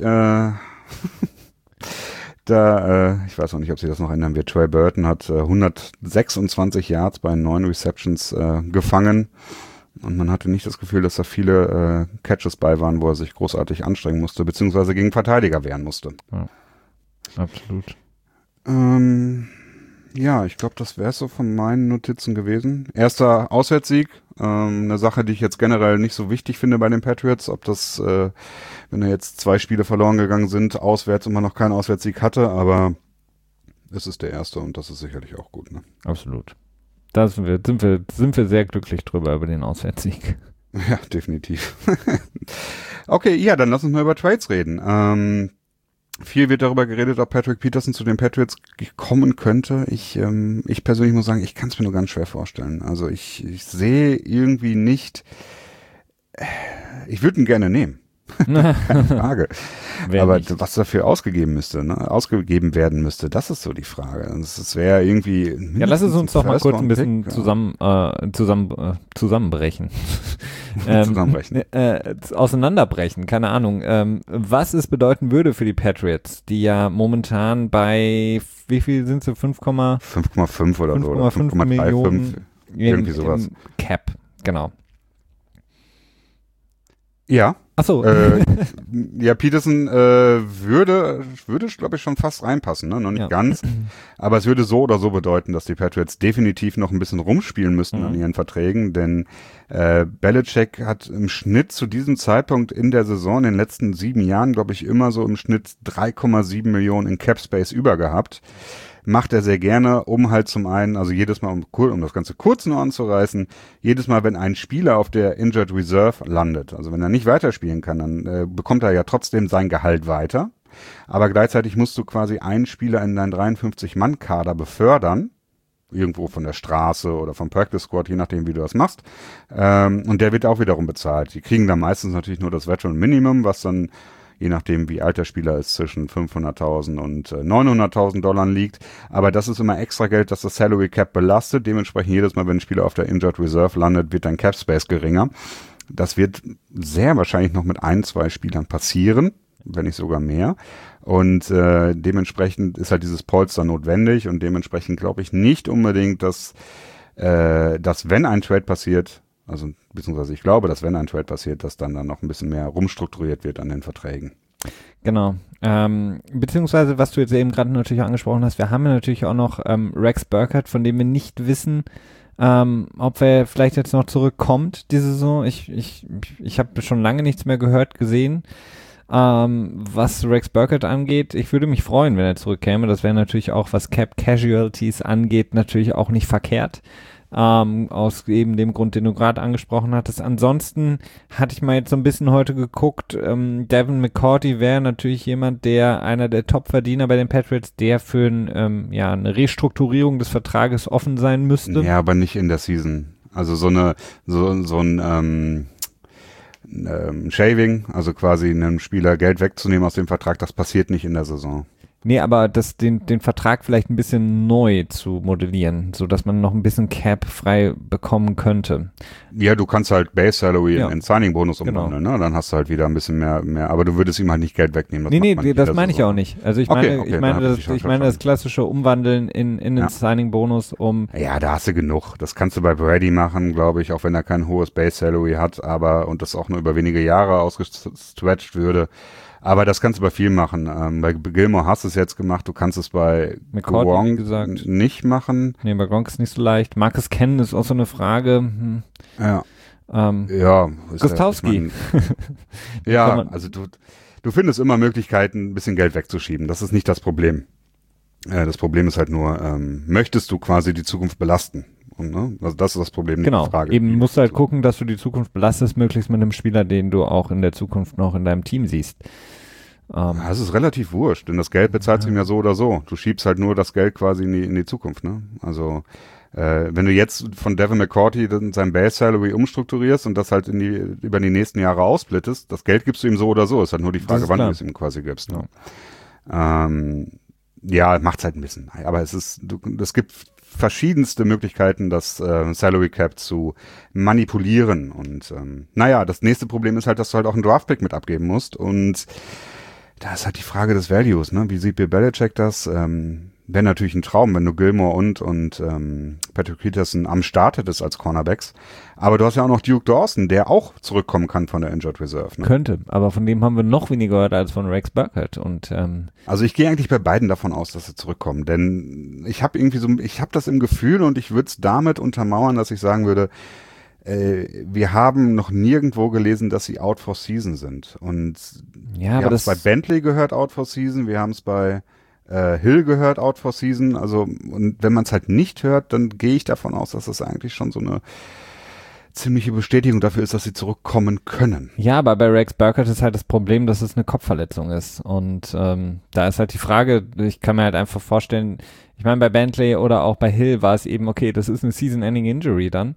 Ich weiß noch nicht, ob sie das noch ändern wird. Trey Burton hat 126 Yards bei 9 Receptions gefangen und man hatte nicht das Gefühl, dass da viele Catches bei waren, wo er sich großartig anstrengen musste, beziehungsweise gegen Verteidiger wehren musste. Ja, absolut. Ja, ich glaube, das wäre es so von meinen Notizen gewesen. Erster Auswärtssieg, eine Sache, die ich jetzt generell nicht so wichtig finde bei den Patriots, ob das, wenn da jetzt 2 Spiele verloren gegangen sind, auswärts und man noch keinen Auswärtssieg hatte, aber es ist der erste und das ist sicherlich auch gut, ne? Absolut. Da sind wir sehr glücklich drüber, über den Auswärtssieg. Ja, definitiv. Okay, ja, dann lass uns mal über Trades reden. Viel wird darüber geredet, ob Patrick Peterson zu den Patriots kommen könnte. Ich persönlich muss sagen, ich kann es mir nur ganz schwer vorstellen. Also ich sehe irgendwie nicht, ich würde ihn gerne nehmen. Keine Frage. Aber nicht. Was dafür ausgegeben werden müsste, das ist so die Frage. Das wäre irgendwie. Ja, lass es uns doch mal kurz ein bisschen zusammenbrechen. Auseinanderbrechen, keine Ahnung. Was es bedeuten würde für die Patriots, die ja momentan bei, wie viel sind sie? 5,5 oder so. 5,5 Millionen irgendwie sowas. Im Cap, genau. Ja. Achso. Ja, Peterson würde glaube ich, schon fast reinpassen, ne? Noch nicht ganz. Aber es würde so oder so bedeuten, dass die Patriots definitiv noch ein bisschen rumspielen müssten an ihren Verträgen, denn Belichick hat im Schnitt zu diesem Zeitpunkt in der Saison in den letzten 7 Jahren, glaube ich, immer so im Schnitt 3,7 Millionen in Cap Space über gehabt. Macht er sehr gerne, um halt zum einen, also jedes Mal, um das Ganze kurz nur anzureißen, jedes Mal, wenn ein Spieler auf der Injured Reserve landet, also wenn er nicht weiterspielen kann, dann bekommt er ja trotzdem sein Gehalt weiter, aber gleichzeitig musst du quasi einen Spieler in deinen 53-Mann-Kader befördern, irgendwo von der Straße oder vom Practice Squad, je nachdem, wie du das machst, und der wird auch wiederum bezahlt. Die kriegen dann meistens natürlich nur das Veteran Minimum, was dann je nachdem, wie alt der Spieler ist, zwischen 500.000 und 900.000 Dollar liegt. Aber das ist immer extra Geld, das das Salary Cap belastet. Dementsprechend jedes Mal, wenn ein Spieler auf der Injured Reserve landet, wird dein Cap Space geringer. Das wird sehr wahrscheinlich noch mit 1-2 Spielern passieren, wenn nicht sogar mehr. Und dementsprechend ist halt dieses Polster notwendig und dementsprechend glaube ich nicht unbedingt, dass wenn ein Trade passiert, also beziehungsweise ich glaube, dass wenn ein Trade passiert, dass dann noch ein bisschen mehr rumstrukturiert wird an den Verträgen. Genau. Beziehungsweise, was du jetzt eben gerade natürlich angesprochen hast, wir haben ja natürlich auch noch Rex Burkhead, von dem wir nicht wissen, ob er vielleicht jetzt noch zurückkommt diese Saison. Ich habe schon lange nichts mehr gehört, gesehen, was Rex Burkhead angeht. Ich würde mich freuen, wenn er zurückkäme. Das wäre natürlich auch, was Cap Casualties angeht, natürlich auch nicht verkehrt. Aus eben dem Grund, den du gerade angesprochen hattest. Ansonsten hatte ich mal jetzt so ein bisschen heute geguckt, Devin McCourty wäre natürlich jemand, einer der Top-Verdiener bei den Patriots, der für eine Restrukturierung des Vertrages offen sein müsste. Ja, aber nicht in der Season. Also so ein Shaving, also quasi einem Spieler Geld wegzunehmen aus dem Vertrag, das passiert nicht in der Saison. Nee, aber den Vertrag vielleicht ein bisschen neu zu modellieren, sodass man noch ein bisschen Cap frei bekommen könnte. Ja, du kannst halt Base Salary Ja. in Signing-Bonus umwandeln, ne? Dann hast du halt wieder ein bisschen mehr, aber du würdest ihm halt nicht Geld wegnehmen. Nee, das meine ich ja auch nicht. Also ich meine das klassische Umwandeln in den Signing-Bonus Ja, da hast du genug. Das kannst du bei Brady machen, glaube ich, auch wenn er kein hohes Base Salary hat, und das auch nur über wenige Jahre ausgestretched würde. Aber das kannst du bei vielen machen. Bei Gilmore hast du es jetzt gemacht, du kannst es bei McCourty, Gronk wie gesagt, nicht machen. Nee, bei Gronk ist nicht so leicht. Marcus Cannon ist auch so eine Frage. Ja. Gostowski. Ja, also du findest immer Möglichkeiten, ein bisschen Geld wegzuschieben. Das ist nicht das Problem. Das Problem ist halt nur, möchtest du quasi die Zukunft belasten? Und, ne? Also das ist das Problem. Genau, die Frage, eben musst du halt gucken, dass du die Zukunft belastest, möglichst mit einem Spieler, den du auch in der Zukunft noch in deinem Team siehst. Das ist relativ wurscht, denn das Geld bezahlt ihm ja so oder so. Du schiebst halt nur das Geld quasi in die Zukunft. Ne? Also wenn du jetzt von Devin McCourty sein Base Salary umstrukturierst und das halt über die nächsten Jahre aussplittest, das Geld gibst du ihm so oder so. Ist halt nur die Frage, wann du es ihm quasi gibst. Ne? Ja, macht's halt ein bisschen. Aber es gibt verschiedenste Möglichkeiten, das Salary Cap zu manipulieren. Und das nächste Problem ist halt, dass du halt auch einen Draftpick mit abgeben musst. Und da ist halt die Frage des Values. Ne? Wie sieht Bill Belichick das? Wäre natürlich ein Traum, wenn du Gilmore und Patrick Peterson am Start hättest als Cornerbacks. Aber du hast ja auch noch Duke Dawson, der auch zurückkommen kann von der Injured Reserve. Ne? Könnte, aber von dem haben wir noch weniger gehört als von Rex Burkhead. Und also ich gehe eigentlich bei beiden davon aus, dass sie zurückkommen, denn ich habe das im Gefühl und ich würde es damit untermauern, dass ich sagen würde, wir haben noch nirgendwo gelesen, dass sie out for season sind. Und ja, wir haben es bei Bentley gehört, out for season, wir haben es bei Hill gehört, out for season. Also, und wenn man es halt nicht hört, dann gehe ich davon aus, dass das eigentlich schon so eine ziemliche Bestätigung dafür ist, dass sie zurückkommen können. Ja, aber bei Rex Burkhead ist halt das Problem, dass es eine Kopfverletzung ist. Und da ist halt die Frage, ich kann mir halt einfach vorstellen, ich meine, bei Bentley oder auch bei Hill war es eben, okay, das ist eine Season-Ending Injury dann.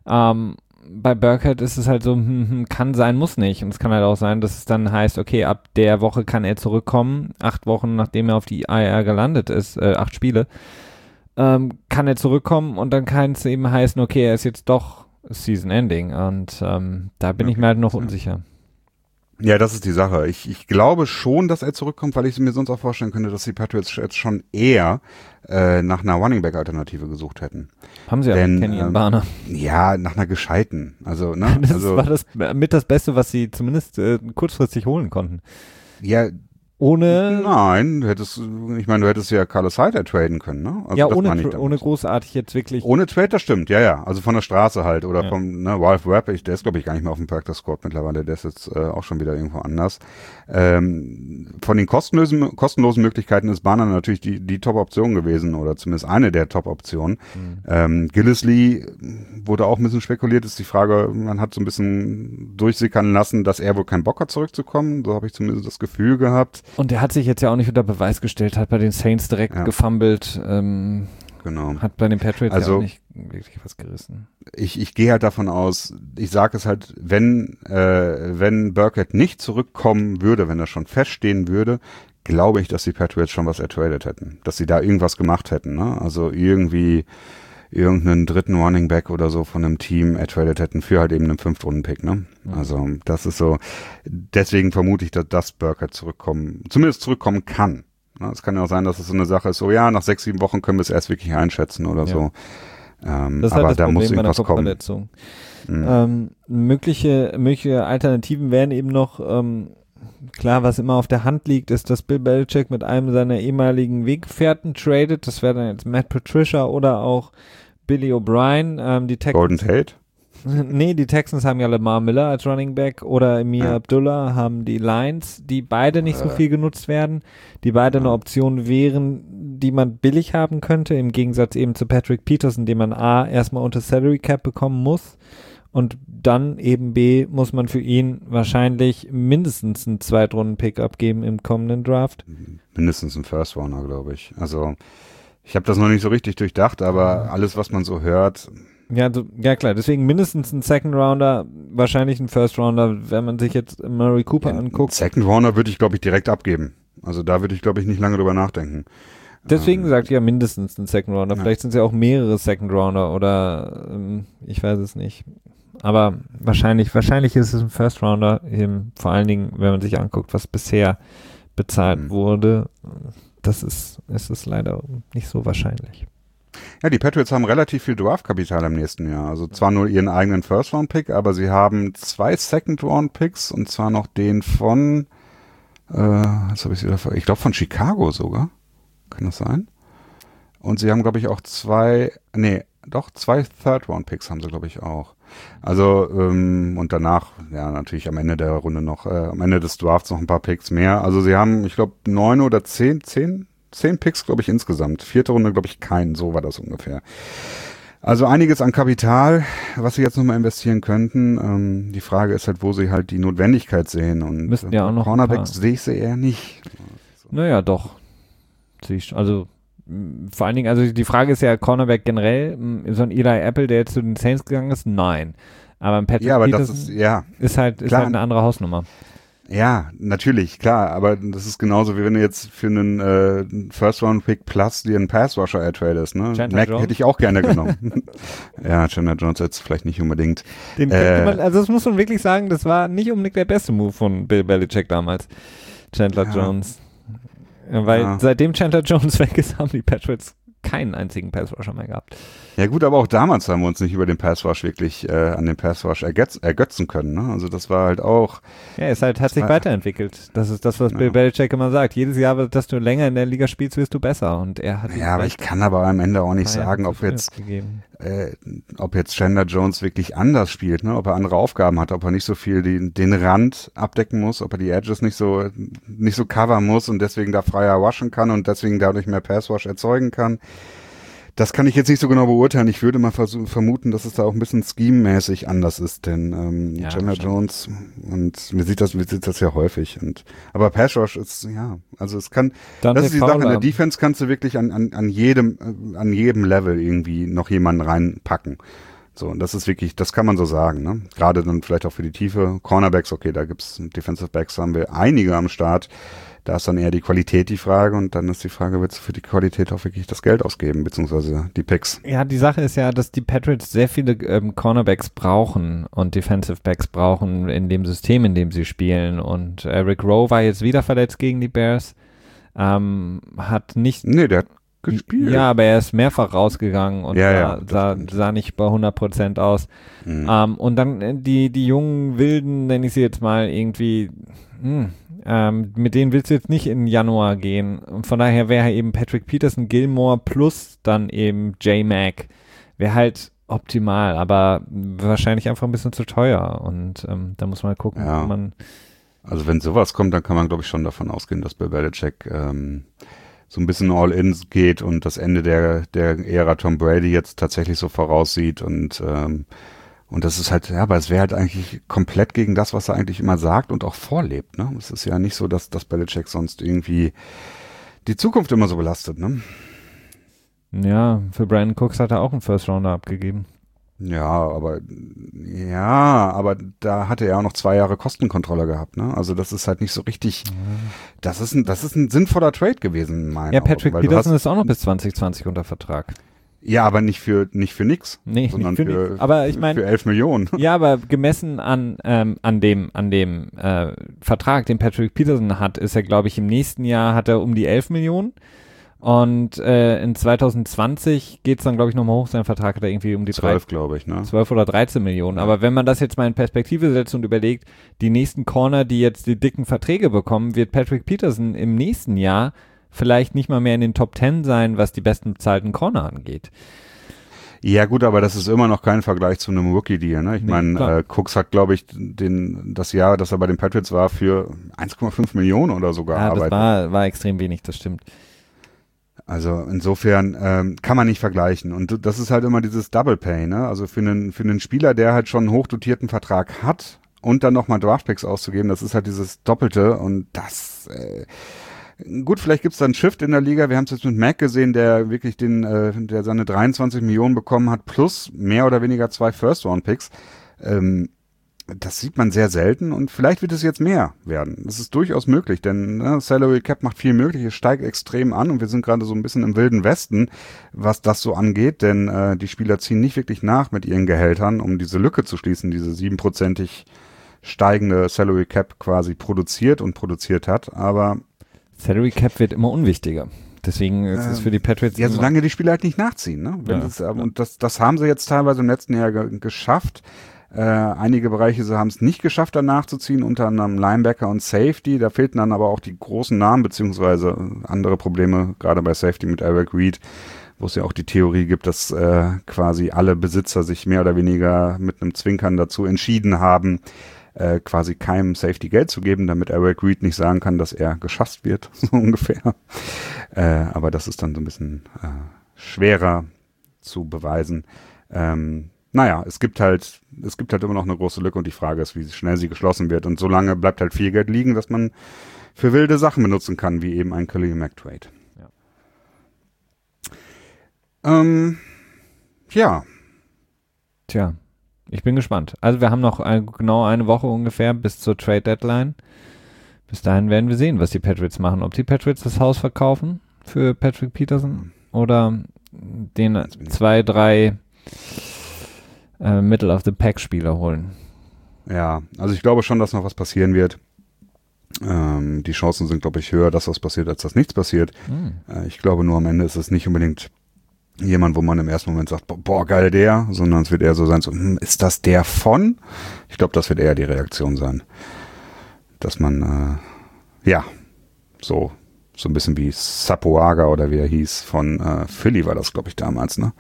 Bei Burkhead ist es halt so, kann sein, muss nicht. Und es kann halt auch sein, dass es dann heißt, okay, ab der Woche kann er zurückkommen, 8 Wochen nachdem er auf die IR gelandet ist, 8 Spiele, kann er zurückkommen und dann kann es eben heißen, okay, er ist jetzt doch Season Ending und da bin ich mir halt noch unsicher. Ja, das ist die Sache. Ich glaube schon, dass er zurückkommt, weil ich mir sonst auch vorstellen könnte, dass die Patriots jetzt schon eher nach einer Running Back Alternative gesucht hätten. Haben sie ja mit Kenny Barner. Ja, nach einer gescheiten. Also, ne? Das war das Beste, was sie zumindest kurzfristig holen konnten. Ja. Nein, du hättest ja Carlos Hyde traden können, ne? Also ja, ohne großartig jetzt wirklich. Ohne Trade, das stimmt, ja. Also von der Straße halt oder vom, Ralph Webb, der ist glaube ich gar nicht mehr auf dem Practice Squad mittlerweile, der ist jetzt auch schon wieder irgendwo anders. Von den kostenlosen Möglichkeiten ist Barner natürlich die Top-Option gewesen oder zumindest eine der Top-Optionen. Gillislee wurde auch ein bisschen spekuliert, ist die Frage, man hat so ein bisschen durchsickern lassen, dass er wohl keinen Bock hat zurückzukommen, so habe ich zumindest das Gefühl gehabt. Und der hat sich jetzt ja auch nicht unter Beweis gestellt, hat bei den Saints direkt gefummelt, genau. Hat bei den Patriots ja auch nicht wirklich was gerissen. Ich gehe halt davon aus, ich sage es halt, wenn Burkhead nicht zurückkommen würde, wenn das schon feststehen würde, glaube ich, dass die Patriots schon was ertradet hätten, dass sie da irgendwas gemacht hätten, ne? Also irgendeinen dritten Running Back oder so von einem Team ertradet hätten für halt eben einen 5-Runden-Pick, ne? Also das ist so, deswegen vermute ich, dass Burkhead zumindest zurückkommen kann. Es kann ja auch sein, dass es so eine Sache ist, so ja, nach 6-7 Wochen können wir es erst wirklich einschätzen oder so. Das ist aber halt das da Problem muss bei einer irgendwas kommen. Kopfverletzung. Mögliche Alternativen wären eben noch, klar, was immer auf der Hand liegt, ist, dass Bill Belichick mit einem seiner ehemaligen Weggefährten tradet. Das wäre dann jetzt Matt Patricia oder auch Billy O'Brien. Die Texans, Golden Tate? Nee, die Texans haben ja Lamar Miller als Running Back oder Emir Abdullah haben die Lions, die beide nicht so viel genutzt werden, die beide eine Option wären, die man billig haben könnte, im Gegensatz eben zu Patrick Peterson, den man A, erstmal unter Salary Cap bekommen muss und dann eben B, muss man für ihn wahrscheinlich mindestens einen Zweitrunden-Pick abgeben im kommenden Draft. Mindestens ein First-Runner, glaube ich. Also ich habe das noch nicht so richtig durchdacht, aber alles, was man so hört, Ja klar, deswegen mindestens ein Second Rounder, wahrscheinlich ein First Rounder, wenn man sich jetzt Murray Cooper anguckt. Second Rounder würde ich, glaube ich, direkt abgeben. Also da würde ich, glaube ich, nicht lange drüber nachdenken. Deswegen sagt ja mindestens ein Second Rounder. Ja. Vielleicht sind es ja auch mehrere Second Rounder oder ich weiß es nicht. Aber wahrscheinlich ist es ein First Rounder, eben vor allen Dingen, wenn man sich anguckt, was bisher bezahlt wurde. Es ist leider nicht so wahrscheinlich. Ja, die Patriots haben relativ viel Draftkapital im nächsten Jahr. Also zwar nur ihren eigenen First-Round-Pick, aber sie haben 2 Second-Round-Picks und zwar noch den von, jetzt habe ich wieder, ich glaube von Chicago sogar. Kann das sein? Und sie haben, glaube ich, auch 2 Third-Round-Picks haben sie, glaube ich, auch. Also, und danach, ja, natürlich am Ende der Runde noch, am Ende des Drafts noch ein paar Picks mehr. Also sie haben, ich glaube, 9 oder 10 Picks, glaube ich, insgesamt. 4. Runde, glaube ich, keinen. So war das ungefähr. Also einiges an Kapital, was sie jetzt nochmal investieren könnten. Die Frage ist halt, wo sie halt die Notwendigkeit sehen. Und müssten ja auch noch Cornerbacks sehe ich sie eher nicht. Naja, doch. Also vor allen Dingen, also die Frage ist ja Cornerback generell, so ein Eli Apple, der jetzt zu den Saints gegangen ist, nein. Aber ein Patrick Peterson ist halt eine andere Hausnummer. Ja, natürlich, klar, aber das ist genauso, wie wenn du jetzt für einen First-Round-Pick plus dir einen Pass-Rusher ertradest, ne? Mac hätte ich auch gerne genommen. Ja, Chandler Jones jetzt vielleicht nicht unbedingt. Also das muss man wirklich sagen, das war nicht unbedingt der beste Move von Bill Belichick damals, Chandler Jones. Weil seitdem Chandler Jones weg ist, haben die Patriots keinen einzigen Pass-Rusher mehr gehabt. Ja gut, aber auch damals haben wir uns nicht über den Pass-Rush wirklich an den Pass-Rush ergötzen können. Ne? Also das war halt auch... Ja, hat sich weiterentwickelt. Das ist das, was Bill Belichick immer sagt. Jedes Jahr, dass du länger in der Liga spielst, wirst du besser. Und er hat... Ja, aber ich kann aber am Ende auch nicht sagen, ob jetzt Chandler Jones wirklich anders spielt, ne? Ob er andere Aufgaben hat, ob er nicht so viel den Rand abdecken muss, ob er die Edges nicht so covern muss und deswegen da freier rushen kann und deswegen dadurch mehr Pass-Rush erzeugen kann. Das kann ich jetzt nicht so genau beurteilen. Ich würde mal vermuten, dass es da auch ein bisschen scheme-mäßig anders ist, denn Chandler Jones, und mir sieht das ja häufig. Aber Pass Rush ist, also es kann, das ist die Sache, in der Defense kannst du wirklich an jedem Level irgendwie noch jemanden reinpacken. So, und das ist wirklich, das kann man so sagen, ne? Gerade dann vielleicht auch für die Tiefe. Cornerbacks, okay, da gibt's Defensive Backs, haben wir einige am Start. Da ist dann eher die Qualität die Frage und dann ist die Frage, willst du für die Qualität auch wirklich das Geld ausgeben, beziehungsweise die Picks? Ja, die Sache ist ja, dass die Patriots sehr viele Cornerbacks brauchen und Defensive Backs brauchen in dem System, in dem sie spielen, und Eric Rowe war jetzt wieder verletzt gegen die Bears, hat nicht... Nee, der hat gespielt. Ja, aber er ist mehrfach rausgegangen und sah nicht bei 100% aus. Mhm. Und dann die jungen Wilden, nenne ich sie jetzt mal, irgendwie... mit denen willst du jetzt nicht in Januar gehen. Und von daher wäre eben Patrick Peterson, Gilmore plus dann eben J-Mac. Wäre halt optimal, aber wahrscheinlich einfach ein bisschen zu teuer. Und da muss man gucken, ob man... Also wenn sowas kommt, dann kann man, glaube ich, schon davon ausgehen, dass Bill Belichick so ein bisschen All-In geht und das Ende der Ära Tom Brady jetzt tatsächlich so voraussieht und das ist halt, aber es wäre halt eigentlich komplett gegen das, was er eigentlich immer sagt und auch vorlebt, ne? Es ist ja nicht so, dass Belichick sonst irgendwie die Zukunft immer so belastet, ne? Ja, für Brandon Cooks hat er auch einen First-Rounder abgegeben. Ja, aber da hatte er auch noch 2 Jahre Kostenkontrolle gehabt, ne? Also das ist halt nicht so richtig, das ist ein sinnvoller Trade gewesen, in meinen Augen. Ja, Patrick Peterson ist auch noch bis 2020 unter Vertrag. Ja, aber nicht für nix, sondern für aber ich meine, für 11 Millionen. Ja, aber gemessen an dem Vertrag, den Patrick Peterson hat, ist er, glaube ich, im nächsten Jahr hat er um die 11 Millionen. Und in 2020 geht's dann, glaube ich, nochmal hoch. Sein Vertrag hat er irgendwie um die 12, glaube ich, ne? 12 oder 13 Millionen. Ja. Aber wenn man das jetzt mal in Perspektive setzt und überlegt, die nächsten Corner, die jetzt die dicken Verträge bekommen, wird Patrick Peterson im nächsten Jahr vielleicht nicht mal mehr in den Top 10 sein, was die besten bezahlten Corner angeht. Ja gut, aber das ist immer noch kein Vergleich zu einem Rookie-Deal, ne? Ich meine, Cooks hat, glaube ich, das Jahr, das er bei den Patriots war, für 1,5 Millionen oder so gearbeitet. Ja, das war extrem wenig, das stimmt. Also insofern kann man nicht vergleichen. Und das ist halt immer dieses Double Pay, ne? Also für einen Spieler, der halt schon einen hochdotierten Vertrag hat und dann nochmal Draftpicks auszugeben, das ist halt dieses Doppelte und das Gut, vielleicht gibt es da einen Shift in der Liga. Wir haben es jetzt mit Mac gesehen, der wirklich der seine 23 Millionen bekommen hat, plus mehr oder weniger 2 First-Round-Picks. Das sieht man sehr selten und vielleicht wird es jetzt mehr werden. Das ist durchaus möglich, denn Salary Cap macht viel möglich, es steigt extrem an und wir sind gerade so ein bisschen im wilden Westen, was das so angeht, denn die Spieler ziehen nicht wirklich nach mit ihren Gehältern, um diese Lücke zu schließen, diese 7%ig steigende Salary Cap quasi produziert hat, aber Salary Cap wird immer unwichtiger. Deswegen ist es für die Patriots... Ja, solange die Spieler halt nicht nachziehen. Ne? Und das haben sie jetzt teilweise im letzten Jahr geschafft. Einige Bereiche haben es nicht geschafft, da nachzuziehen, unter anderem Linebacker und Safety. Da fehlten dann aber auch die großen Namen, beziehungsweise andere Probleme, gerade bei Safety mit Eric Reed, wo es ja auch die Theorie gibt, dass quasi alle Besitzer sich mehr oder weniger mit einem Zwinkern dazu entschieden haben, quasi keinem Safety Geld zu geben, damit Eric Reed nicht sagen kann, dass er geschasst wird, so ungefähr. Aber das ist dann so ein bisschen schwerer zu beweisen. Naja, es gibt halt immer noch eine große Lücke und die Frage ist, wie schnell sie geschlossen wird. Und solange bleibt halt viel Geld liegen, das man für wilde Sachen benutzen kann, wie eben ein Khalil Mack Trade. Ja. Tja, ich bin gespannt. Also wir haben noch genau eine Woche ungefähr bis zur Trade Deadline. Bis dahin werden wir sehen, was die Patriots machen. Ob die Patriots das Haus verkaufen für Patrick Peterson oder den 2, 3 Middle-of-the-Pack-Spieler holen. Ja, also ich glaube schon, dass noch was passieren wird. Die Chancen sind, glaube ich, höher, dass was passiert, als dass nichts passiert. Ich glaube nur, am Ende ist es nicht unbedingt jemand, wo man im ersten Moment sagt, boah, geil der, sondern es wird eher so sein, so, ist das der von? Ich glaube, das wird eher die Reaktion sein. Dass man, so ein bisschen wie Sapuaga oder wie er hieß, von Philly war das, glaube ich, damals, ne?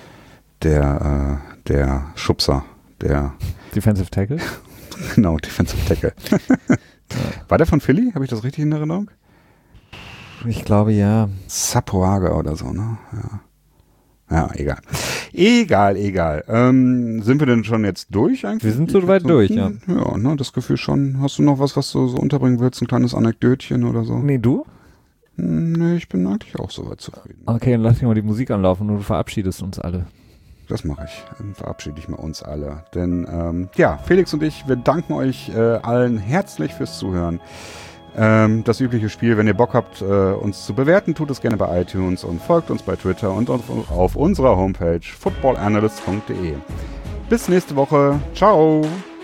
Der Schubser, der Defensive Tackle? Genau, Defensive Tackle. War der von Philly? Habe ich das richtig in Erinnerung? Ich glaube, ja. Sapuaga oder so, ne? Ja, egal. Egal. Sind wir denn schon jetzt durch eigentlich? Wir sind so weit durch, ja. Ja, ne, das Gefühl schon. Hast du noch was du so unterbringen willst? Ein kleines Anekdötchen oder so? Nee, du? Nee, ich bin eigentlich auch soweit zufrieden. Okay, dann lass dich mal die Musik anlaufen und du verabschiedest uns alle. Das mache ich. Dann verabschiede ich mal uns alle. Denn, Felix und ich, wir danken euch allen herzlich fürs Zuhören. Das übliche Spiel, wenn ihr Bock habt, uns zu bewerten, tut es gerne bei iTunes und folgt uns bei Twitter und auf unserer Homepage footballanalyst.de. Bis nächste Woche. Ciao.